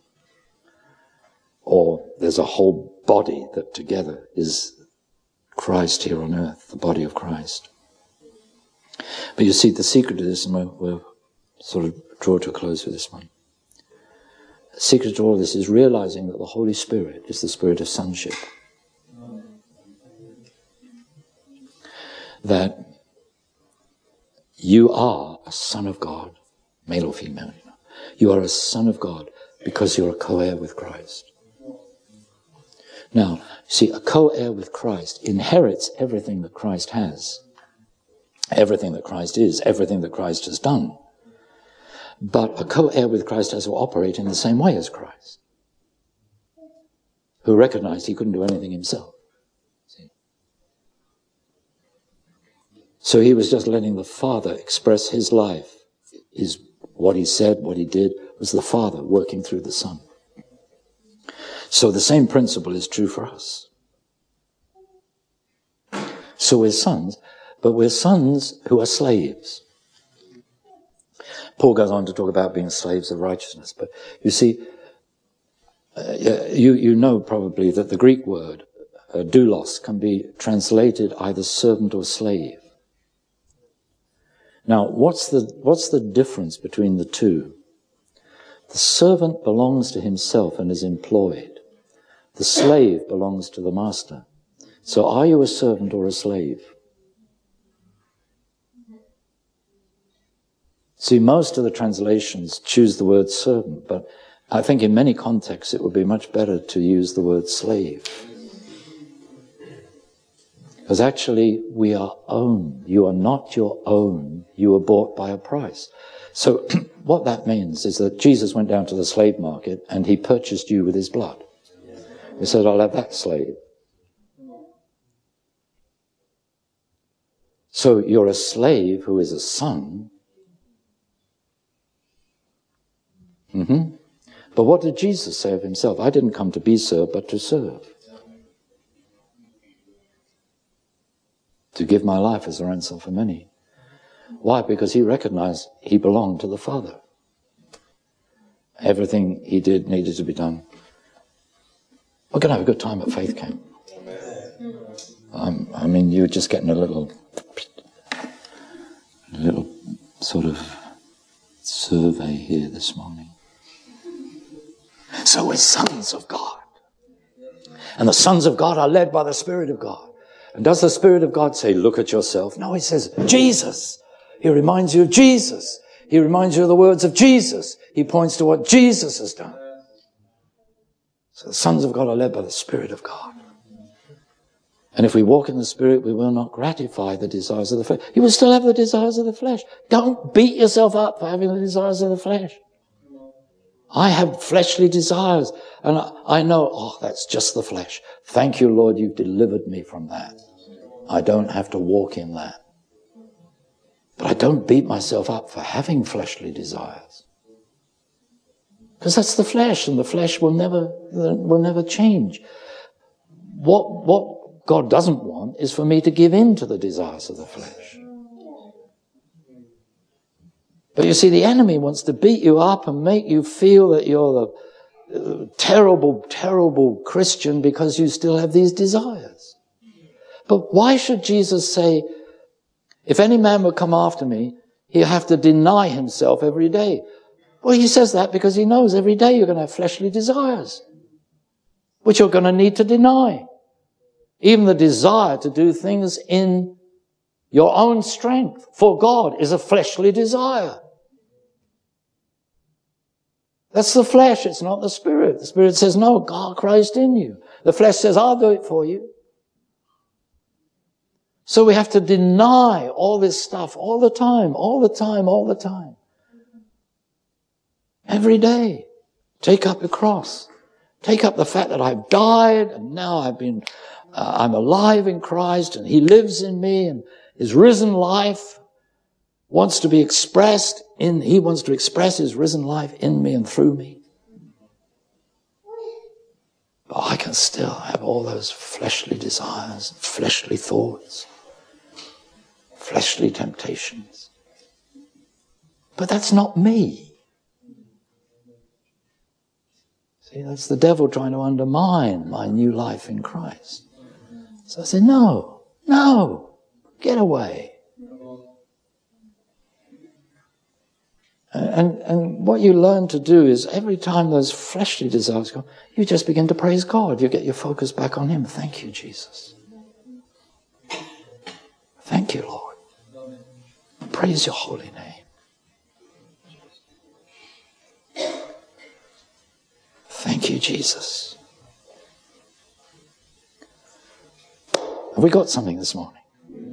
Or there's a whole body that together is Christ here on earth, the body of Christ. But you see, the secret of this, and we'll, we'll sort of draw to a close with this one. The secret to all this is realizing that the Holy Spirit is the spirit of sonship. That you are a son of God, male or female. You know. You are a son of God because you're a co-heir with Christ. Now, see, a co-heir with Christ inherits everything that Christ has, everything that Christ is, everything that Christ has done. But a co-heir with Christ has to operate in the same way as Christ, who recognized he couldn't do anything himself. See? So he was just letting the Father express his life. His, what he said, what he did, was the Father working through the Son. So the same principle is true for us. So we're sons, but we're sons who are slaves. Paul goes on to talk about being slaves of righteousness, but you see, uh, you, you know probably that the Greek word, uh, doulos, can be translated either servant or slave. Now, what's the, what's the difference between the two? The servant belongs to himself and is employed. The slave belongs to the master. So are you a servant or a slave? See, most of the translations choose the word servant, but I think in many contexts it would be much better to use the word slave. Because actually we are owned. You are not your own. You were bought by a price. So what that means is that Jesus went down to the slave market and he purchased you with his blood. He said, I'll have that slave. So you're a slave who is a son. Mm-hmm. But what did Jesus say of himself? I didn't come to be served, but to serve. To give my life as a ransom for many. Why? Because he recognized he belonged to the Father. Everything he did needed to be done. We're going to have a good time at Faith Camp. Um, I mean, you're just getting a little, a little sort of survey here this morning. So we're sons of God. And the sons of God are led by the Spirit of God. And does the Spirit of God say, look at yourself? No, he says, Jesus. He reminds you of Jesus. He reminds you of the words of Jesus. He points to what Jesus has done. So the sons of God are led by the Spirit of God. And if we walk in the Spirit, we will not gratify the desires of the flesh. You will still have the desires of the flesh. Don't beat yourself up for having the desires of the flesh. I have fleshly desires, and I know, oh, that's just the flesh. Thank you, Lord, you've delivered me from that. I don't have to walk in that. But I don't beat myself up for having fleshly desires. Because that's the flesh, and the flesh will never, will never change. What, what God doesn't want is for me to give in to the desires of the flesh. But you see, the enemy wants to beat you up and make you feel that you're the uh, terrible, terrible Christian because you still have these desires. But why should Jesus say, if any man will come after me, he'll have to deny himself every day? Well, he says that because he knows every day you're going to have fleshly desires, which you're going to need to deny. Even the desire to do things in your own strength for God is a fleshly desire. That's the flesh, it's not the Spirit. The Spirit says, no, God, Christ in you. The flesh says, I'll do it for you. So we have to deny all this stuff all the time, all the time, all the time. Every day. Take up your cross. Take up the fact that I've died and now I've been, uh, I'm alive in Christ and He lives in me, and His risen life wants to be expressed in, He wants to express His risen life in me and through me. But I can still have all those fleshly desires, fleshly thoughts, fleshly temptations. But that's not me. See, that's the devil trying to undermine my new life in Christ. So I say, no, no, get away. And, and what you learn to do is every time those fleshly desires come, you just begin to praise God. You get your focus back on Him. Thank you, Jesus. Thank you, Lord. Praise your holy name. Thank you, Jesus. Have we got something this morning?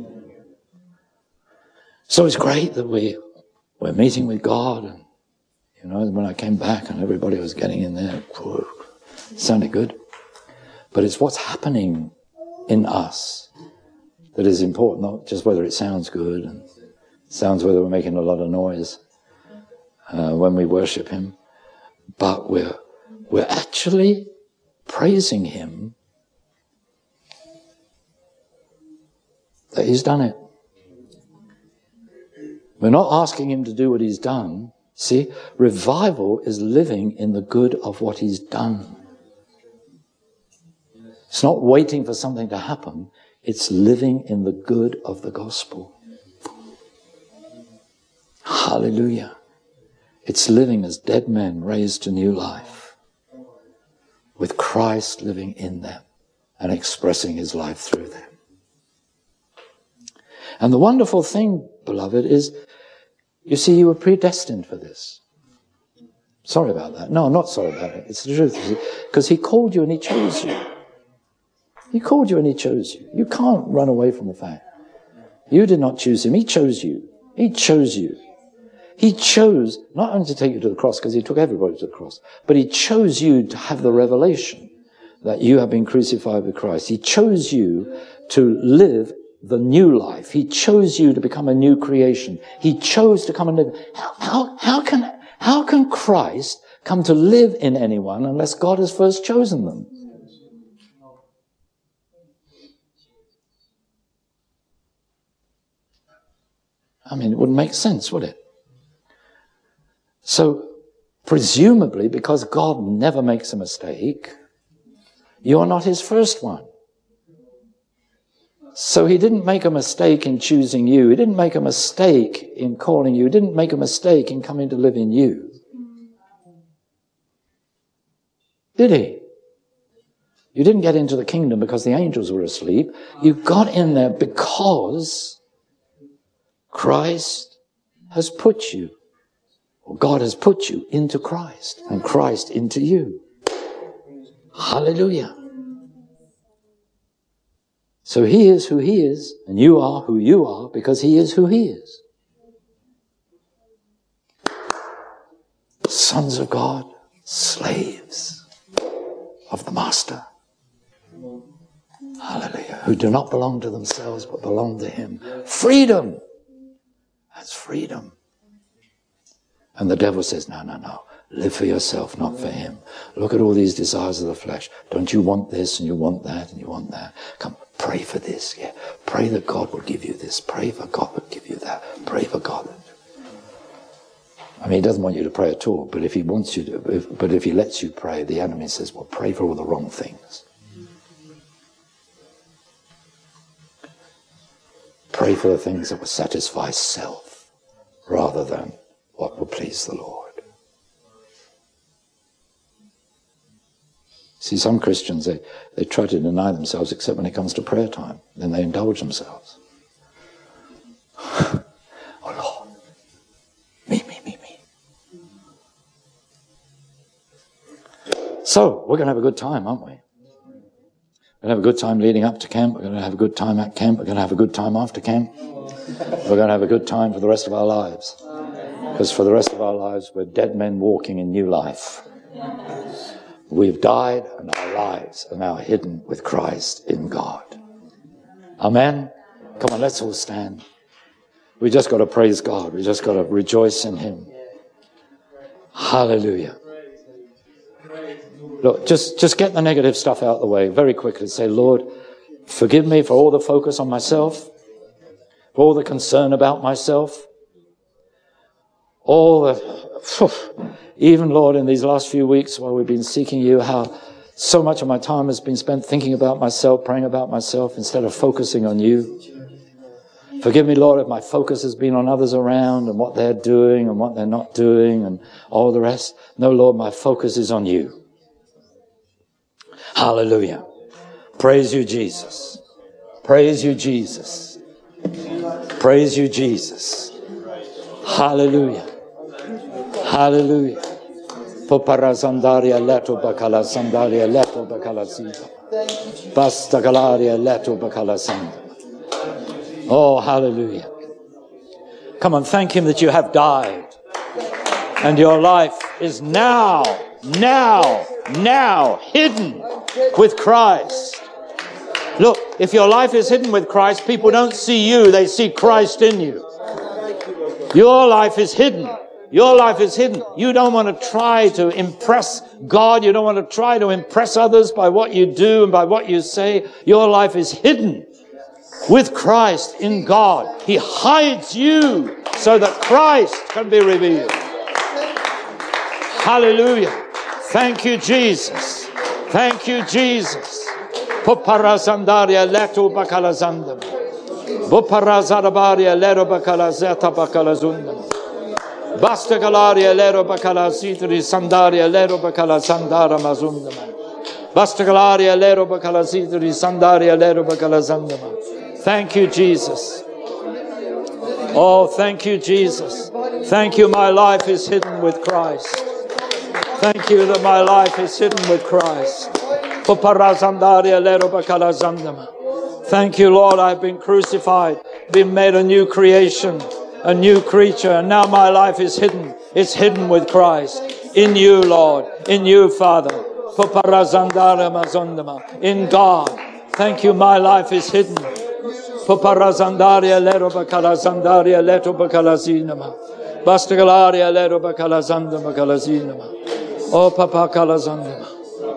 So it's great that we, we're meeting with God. And, you know, when I came back and everybody was getting in there, it sounded good. But it's what's happening in us that is important, not just whether it sounds good and sounds whether we're making a lot of noise uh, when we worship Him, but we're we're actually praising Him that He's done it. We're not asking Him to do what He's done. See, revival is living in the good of what He's done. It's not waiting for something to happen. It's living in the good of the gospel. Hallelujah. It's living as dead men raised to new life, with Christ living in them and expressing His life through them. And the wonderful thing, beloved, is, you see, you were predestined for this. Sorry about that. No, I'm not sorry about it. It's the truth. Because He called you and He chose you. He called you and He chose you. You can't run away from the fact. You did not choose Him. He chose you. He chose you. He chose not only to take you to the cross, because He took everybody to the cross, but He chose you to have the revelation that you have been crucified with Christ. He chose you to live the new life. He chose you to become a new creation. He chose to come and live. How, how, how can, how can Christ come to live in anyone unless God has first chosen them? I mean, it wouldn't make sense, would it? So, presumably, because God never makes a mistake, you're not His first one. So He didn't make a mistake in choosing you. He didn't make a mistake in calling you. He didn't make a mistake in coming to live in you. Did He? You didn't get into the kingdom because the angels were asleep. You got in there because Christ has put you, or God has put you into Christ, and Christ into you. Hallelujah. So He is who He is, and you are who you are because He is who He is. Sons of God, slaves of the Master. Hallelujah. Who do not belong to themselves but belong to Him. Freedom. That's freedom. And the devil says, no, no, no. Live for yourself, not for him. Look at all these desires of the flesh. Don't you want this and you want that and you want that? Come, pray for this. Yeah. Pray that God will give you this. Pray for God will give you that. Pray for God. I mean, He doesn't want you to pray at all, but if He wants you to, if, but if He lets you pray, the enemy says, well, pray for all the wrong things. Pray for the things that will satisfy self rather than what will please the Lord. See, some Christians, they, they try to deny themselves except when it comes to prayer time. Then they indulge themselves. Oh, Lord. Me, me, me, me. we're going to have a good time, aren't we? We're going to have a good time leading up to camp. We're going to have a good time at camp. We're going to have a good time after camp. We're going to have a good time for the rest of our lives. Because for the rest of our lives, we're dead men walking in new life. We've died and our lives are now hidden with Christ in God. Amen? Come on, let's all stand. We just got to praise God. We just got to rejoice in Him. Hallelujah. Look, just, just get the negative stuff out of the way very quickly. Say, Lord, forgive me for all the focus on myself, for all the concern about myself, all the, even, Lord, in these last few weeks while we've been seeking you, how so much of my time has been spent thinking about myself, praying about myself, instead of focusing on you. Forgive me, Lord, if my focus has been on others around and what they're doing and what they're not doing and all the rest. No, Lord, my focus is on you. Hallelujah. Praise you, Jesus. Praise you, Jesus. Praise you, Jesus. Hallelujah. Hallelujah. Popara sandaria leto bakala sandaria leto bakala sita. Basta galaria leto bakala sanda. Oh, hallelujah. Come on, thank Him that you have died. And your life is now, now, now hidden with Christ. Look, if your life is hidden with Christ, people don't see you, they see Christ in you. Your life is hidden. Your life is hidden. You don't want to try to impress God. You don't want to try to impress others by what you do and by what you say. Your life is hidden with Christ in God. He hides you so that Christ can be revealed. Hallelujah. Thank you, Jesus. Thank you, Jesus. Poparasandaria leto bakalazandam. Boparazarabaria lero bakalazeta bakalazundam. Basta galaria lero bakalazitri sandaria lero bakalazandara mazundam. Basta galaria lero bakalazitri sandaria lero bakalazandam. Thank you, Jesus. Oh, thank you, Jesus. Thank you, my life is hidden with Christ. Thank you that my life is hidden with Christ. Thank you, Lord, I've been crucified, been made a new creation, a new creature, and now my life is hidden. It's hidden with Christ. In you, Lord. In you, Father. In God. Thank you, my life is hidden. Poparazandaria lero bakalazandaria leto bakalazinama. Bastagalaria lero bakalazanda bakalazinama. Oh, papa kalazandama.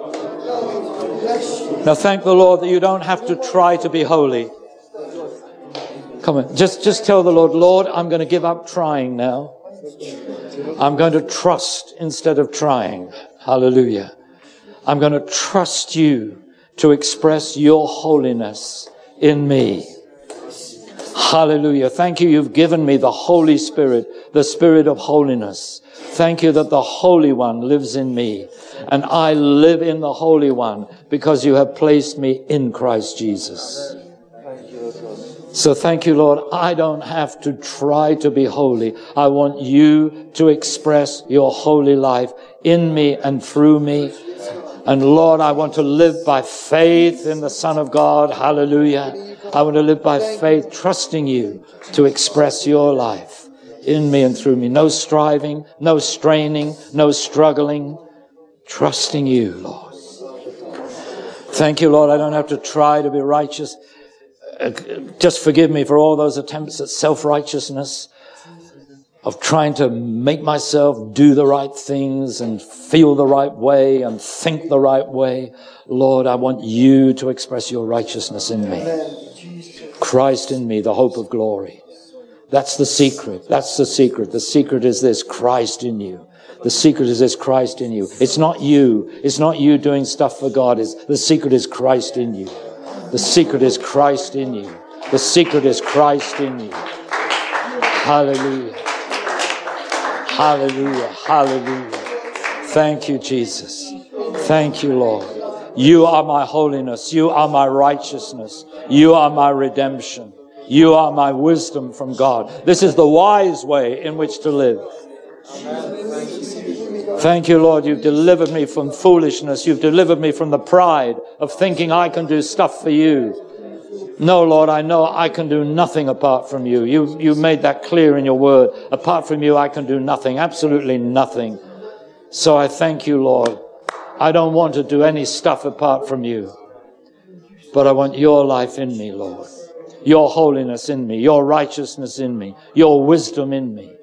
Now thank the Lord that you don't have to try to be holy. Come on, just, just tell the Lord, Lord, I'm going to give up trying now. I'm going to trust instead of trying. Hallelujah. I'm going to trust you to express your holiness in me. Hallelujah. Thank you. You've given me the Holy Spirit, the Spirit of holiness. Thank you that the Holy One lives in me and I live in the Holy One because you have placed me in Christ Jesus. So thank you, Lord. I don't have to try to be holy. I want you to express your holy life in me and through me. And Lord, I want to live by faith in the Son of God. Hallelujah. I want to live by faith, trusting you to express your life in me and through me. No striving, no straining, no struggling. Trusting you, Lord. Thank you, Lord. I don't have to try to be righteous. Just forgive me for all those attempts at self-righteousness, of trying to make myself do the right things and feel the right way and think the right way. Lord, I want you to express your righteousness in me. Christ in me, the hope of glory. That's the secret. That's the secret. The secret is this, Christ in you. The secret is this, Christ in you. It's not you. It's not you doing stuff for God. It's, the secret is Christ in you. The secret is Christ in you. The secret is Christ in you. Hallelujah. Hallelujah. Hallelujah. Thank you, Jesus. Thank you, Lord. You are my holiness. You are my righteousness. You are my redemption. You are my wisdom from God. This is the wise way in which to live. Thank you, Lord, you've delivered me from foolishness. You've delivered me from the pride of thinking I can do stuff for you. No, Lord, I know I can do nothing apart from you. You, you made that clear in your word. Apart from you, I can do nothing, absolutely nothing. So I thank you, Lord. I don't want to do any stuff apart from you. But I want your life in me, Lord. Your holiness in me, your righteousness in me, your wisdom in me.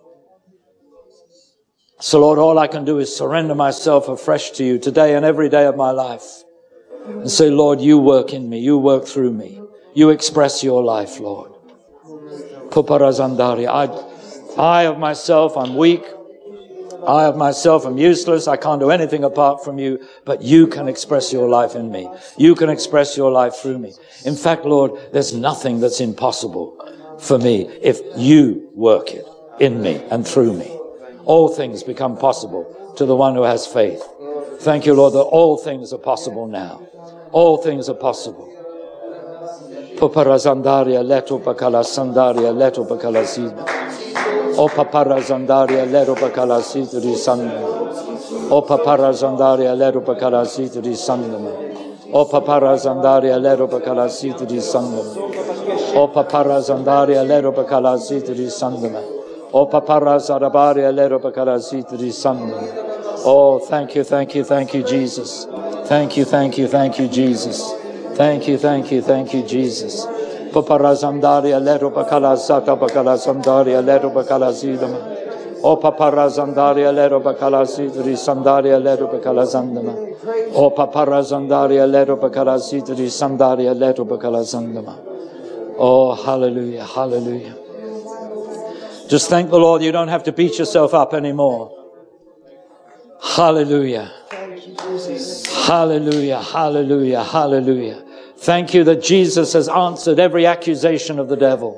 So, Lord, all I can do is surrender myself afresh to you today and every day of my life. And say, Lord, you work in me, you work through me. You express your life, Lord. Puparazandari. I, I of myself, I'm weak. I of myself am useless. I can't do anything apart from you. But you can express your life in me. You can express your life through me. In fact, Lord, there's nothing that's impossible for me if you work it in me and through me. All things become possible to the one who has faith. Thank you, Lord, that all things are possible now. All things are possible. Puparazandaria leto bakala sandaria leto bakala zina. O paparazandaria leto bakala zitri sandama. O paparazandaria leto bakala zitri sandama. O paparazandaria leto bakala zitri sandama. O paparazandaria leto bakala zitri sandama. O paparazarabaria leto bakala zitri sandama. Oh, thank you, thank you, thank you, Jesus. Thank you, thank you, thank you, Jesus. Thank you, thank you, thank you, Jesus. Paparazandaria leto bakala sata bakala sandaria leto bakala zidama. O paparazandaria leto bakala sidri sandaria leto bakala zandama. O paparazandaria leto bakala sidri sandaria leto bakala zandama. Oh, hallelujah, hallelujah. Just thank the Lord you don't have to beat yourself up anymore. Hallelujah. Hallelujah, hallelujah, hallelujah. Thank you that Jesus has answered every accusation of the devil.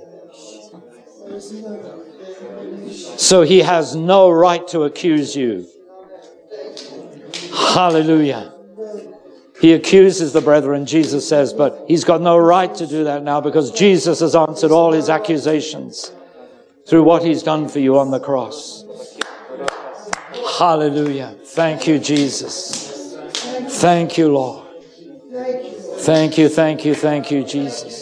So he has no right to accuse you. Hallelujah. He accuses the brethren, Jesus says, but he's got no right to do that now because Jesus has answered all his accusations through what he's done for you on the cross. Hallelujah. Thank you, Jesus. Thank you, Lord. Thank you, thank you, thank you, Jesus.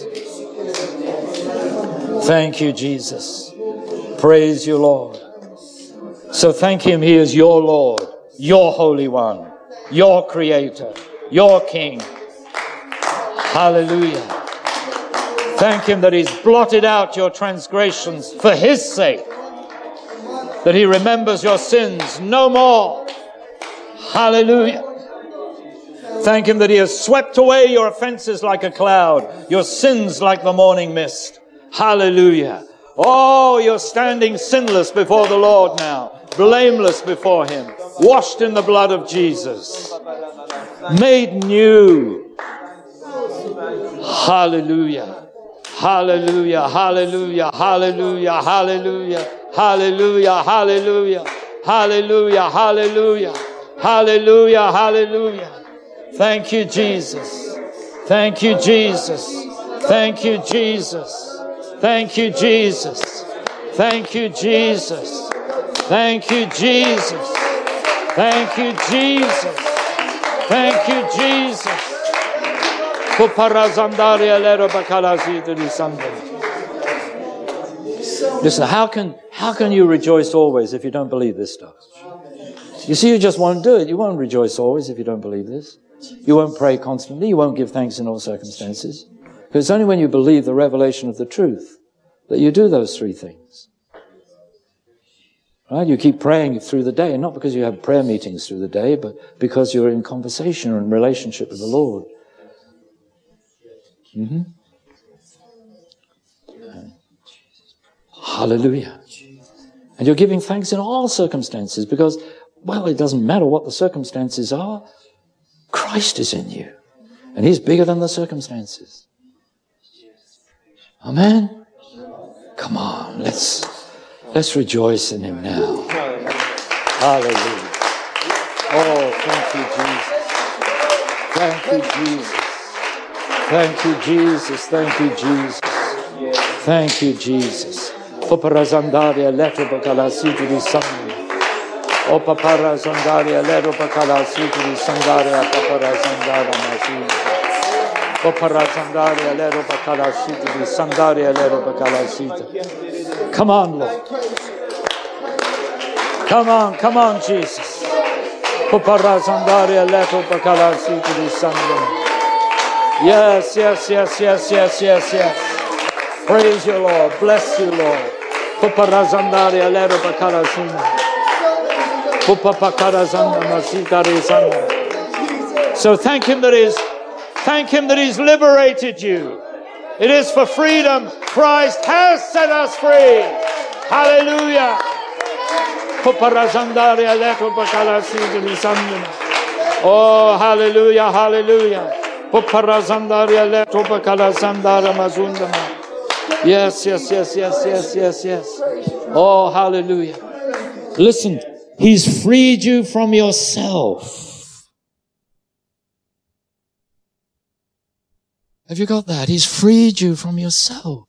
Thank you, Jesus. Praise you, Lord. So thank him, he is your Lord, your Holy One, your Creator, your King. Hallelujah. Thank him that he's blotted out your transgressions for his sake, that he remembers your sins no more. Hallelujah. Thank him that he has swept away your offenses like a cloud, your sins like the morning mist. Hallelujah. Oh, you're standing sinless before the Lord now, blameless before him, washed in the blood of Jesus, made new. Hallelujah. Hallelujah. Hallelujah. Hallelujah. Hallelujah. Hallelujah. Hallelujah. Hallelujah. Hallelujah. Hallelujah. Hallelujah. Thank you, Jesus. Thank you, Jesus. Thank you, Jesus. Thank you, Jesus. Thank you, Jesus. Thank you, Jesus. Thank you, Jesus. Thank you, Jesus. Listen, how can how can you rejoice always if you don't believe this stuff? You see, you just won't do it. You won't rejoice always if you don't believe this. You won't pray constantly. You won't give thanks in all circumstances. Because it's only when you believe the revelation of the truth that you do those three things. Right? You keep praying through the day, and not because you have prayer meetings through the day, but because you're in conversation and relationship with the Lord. Mm-hmm. Hallelujah. And you're giving thanks in all circumstances because, well, it doesn't matter what the circumstances are. Christ is in you. And he's bigger than the circumstances. Amen? Come on, let's let's rejoice in him now. Hallelujah. Oh, thank you, Jesus. Thank you, Jesus. Thank you, Jesus. Thank you, Jesus. Thank you, Jesus. Poparazandaria leto bakala siti di sangue. O papara sandaria lero bakala sitri sandaria papara sandara masi. O papara sandaria lero bakala sitri sandaria lero bakala sitri. Come on, Lord. Come on, come on, Jesus. Papara sandaria lero bakala sitri sandaria. Yes, yes, yes, yes, yes, yes, yes. Praise you, Lord. Bless you, Lord. Papara sandaria lero bakala sitri. So thank him that is, thank him that he's liberated you. It is for freedom Christ has set us free. Hallelujah. Oh, hallelujah, hallelujah. Yes, yes, yes, yes, yes, yes, yes. Oh, hallelujah. Listen. He's freed you from yourself. Have you got that? He's freed you from yourself.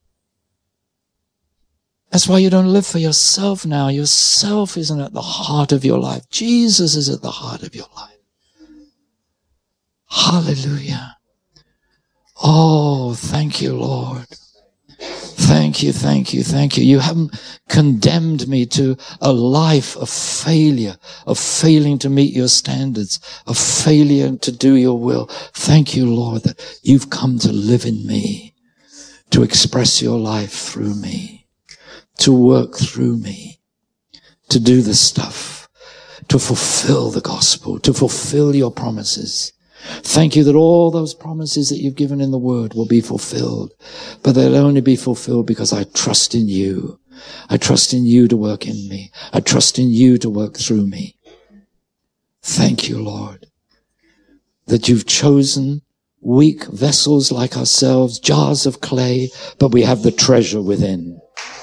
That's why you don't live for yourself now. Yourself isn't at the heart of your life. Jesus is at the heart of your life. Hallelujah. Oh, thank you, Lord. Thank you, thank you, thank you. You haven't condemned me to a life of failure, of failing to meet your standards, of failure to do your will. Thank you, Lord, that you've come to live in me, to express your life through me, to work through me, to do the stuff, to fulfill the gospel, to fulfill your promises. Thank you that all those promises that you've given in the word will be fulfilled, but they'll only be fulfilled because I trust in you. I trust in you to work in me. I trust in you to work through me. Thank you, Lord, that you've chosen weak vessels like ourselves, jars of clay, but we have the treasure within.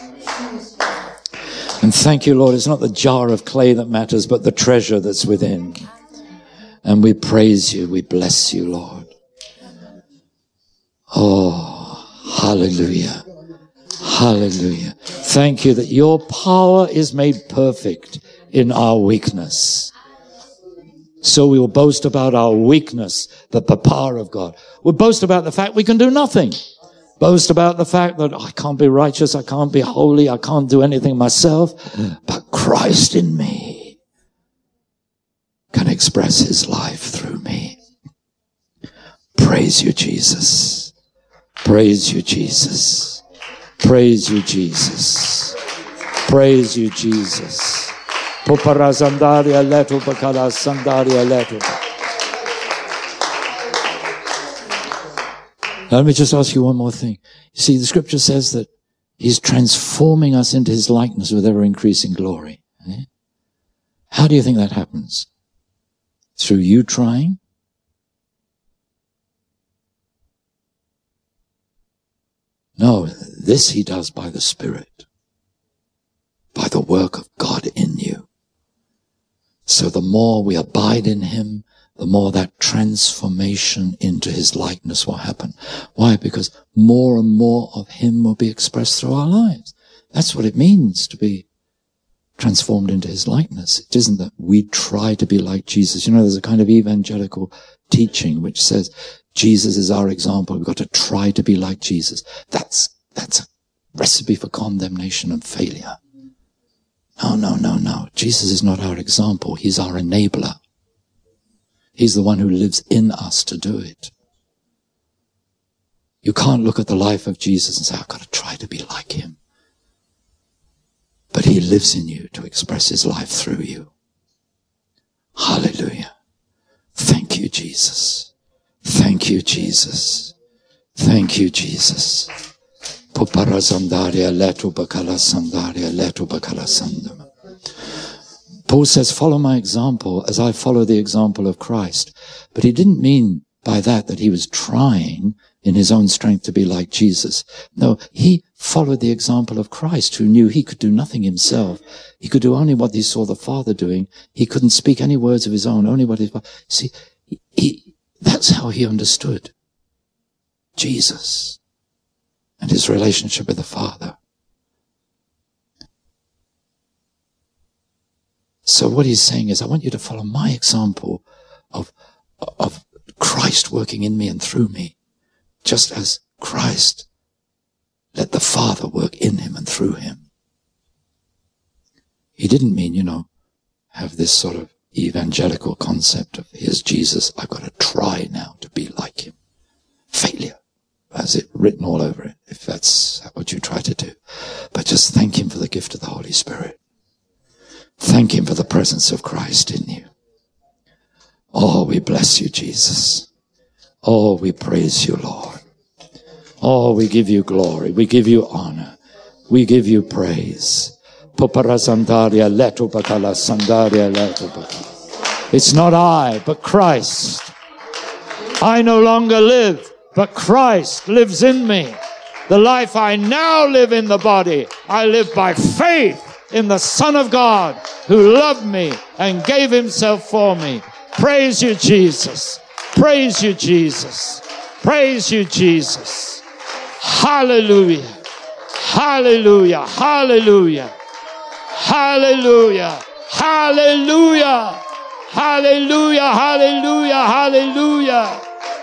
And thank you, Lord, it's not the jar of clay that matters, but the treasure that's within. And we praise you. We bless you, Lord. Oh, hallelujah. Hallelujah. Thank you that your power is made perfect in our weakness. So we will boast about our weakness, that the power of God. We'll boast about the fact we can do nothing. Boast about the fact that I can't be righteous, I can't be holy, I can't do anything myself, but Christ in me can express his life through me. Praise you, Jesus. Praise you, Jesus. Praise you, Jesus. Praise you, Jesus. Poparazandaria letu bakala sandaria letu. Now, let me just ask you one more thing. You see, the scripture says that he's transforming us into his likeness with ever increasing glory. How do you think that happens? Through you trying? No, this he does by the Spirit, by the work of God in you. So the more we abide in him, the more that transformation into his likeness will happen. Why? Because more and more of him will be expressed through our lives. That's what it means to be transformed into his likeness. It isn't that we try to be like Jesus. You know, there's a kind of evangelical teaching which says Jesus is our example. We've got to try to be like Jesus. That's, that's a recipe for condemnation and failure. No, no, no, no. Jesus is not our example. He's our enabler. He's the one who lives in us to do it. You can't look at the life of Jesus and say, I've got to try to be like him. But he lives in you to express his life through you. Hallelujah. Thank you, Jesus. Thank you, Jesus. Thank you, Jesus. Paul says, follow my example as I follow the example of Christ. But he didn't mean by that that he was trying in his own strength to be like Jesus. No, he followed the example of Christ, who knew he could do nothing himself. He could do only what he saw the Father doing. He couldn't speak any words of his own, only what his... See, he, he, that's how he understood Jesus and his relationship with the Father. So what he's saying is, I want you to follow my example of, of Christ working in me and through me, just as Christ let the Father work in him and through him. He didn't mean, you know, have this sort of evangelical concept of, here's Jesus, I've got to try now to be like him. Failure, as it written all over it, if that's what you try to do. But just thank him for the gift of the Holy Spirit. Thank him for the presence of Christ in you. Oh, we bless you, Jesus. Oh, we praise you, Lord. Oh, we give you glory. We give you honor. We give you praise. It's not I, but Christ. I no longer live, but Christ lives in me. The life I now live in the body, I live by faith in the Son of God who loved me and gave himself for me. Praise you, Jesus. Praise you, Jesus. Praise you, Jesus. Hallelujah. Hallelujah. Hallelujah. Hallelujah. Hallelujah. Hallelujah. Hallelujah. Hallelujah.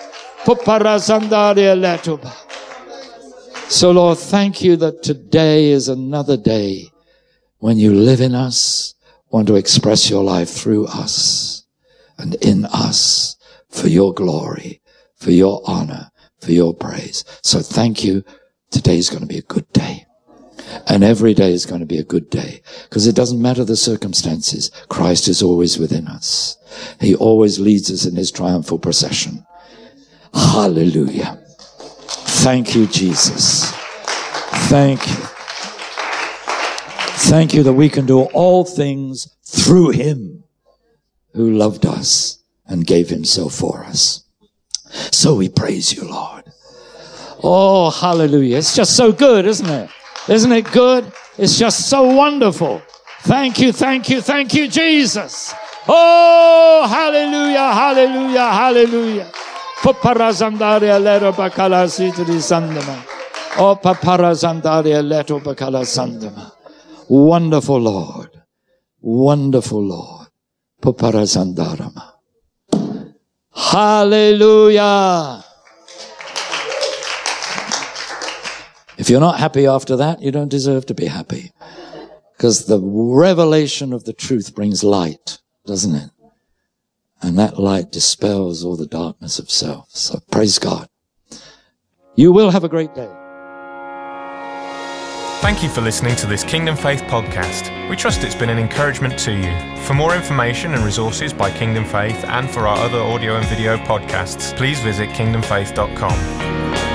So Lord, thank you that today is another day when you live in us, want to express your life through us and in us for your glory, for your honor, for your praise. So thank you. Today's going to be a good day. And every day is going to be a good day, because it doesn't matter the circumstances. Christ is always within us. He always leads us in his triumphal procession. Hallelujah. Thank you, Jesus. Thank you. Thank you that we can do all things through him who loved us and gave himself for us. So we praise you, Lord. Oh, hallelujah. It's just so good, isn't it? Isn't it good? It's just so wonderful. Thank you, thank you, thank you, Jesus. Oh, hallelujah, hallelujah, hallelujah. Paparazandaria leto bakala sitri sandama. Oh, paparazandaria leto bakala sandama. Wonderful Lord. Wonderful Lord. Paparazandarama. Hallelujah. If you're not happy after that, you don't deserve to be happy. Because the revelation of the truth brings light, doesn't it? And that light dispels all the darkness of self. So praise God. You will have a great day. Thank you for listening to this Kingdom Faith podcast. We trust it's been an encouragement to you. For more information and resources by Kingdom Faith and for our other audio and video podcasts, please visit kingdom faith dot com.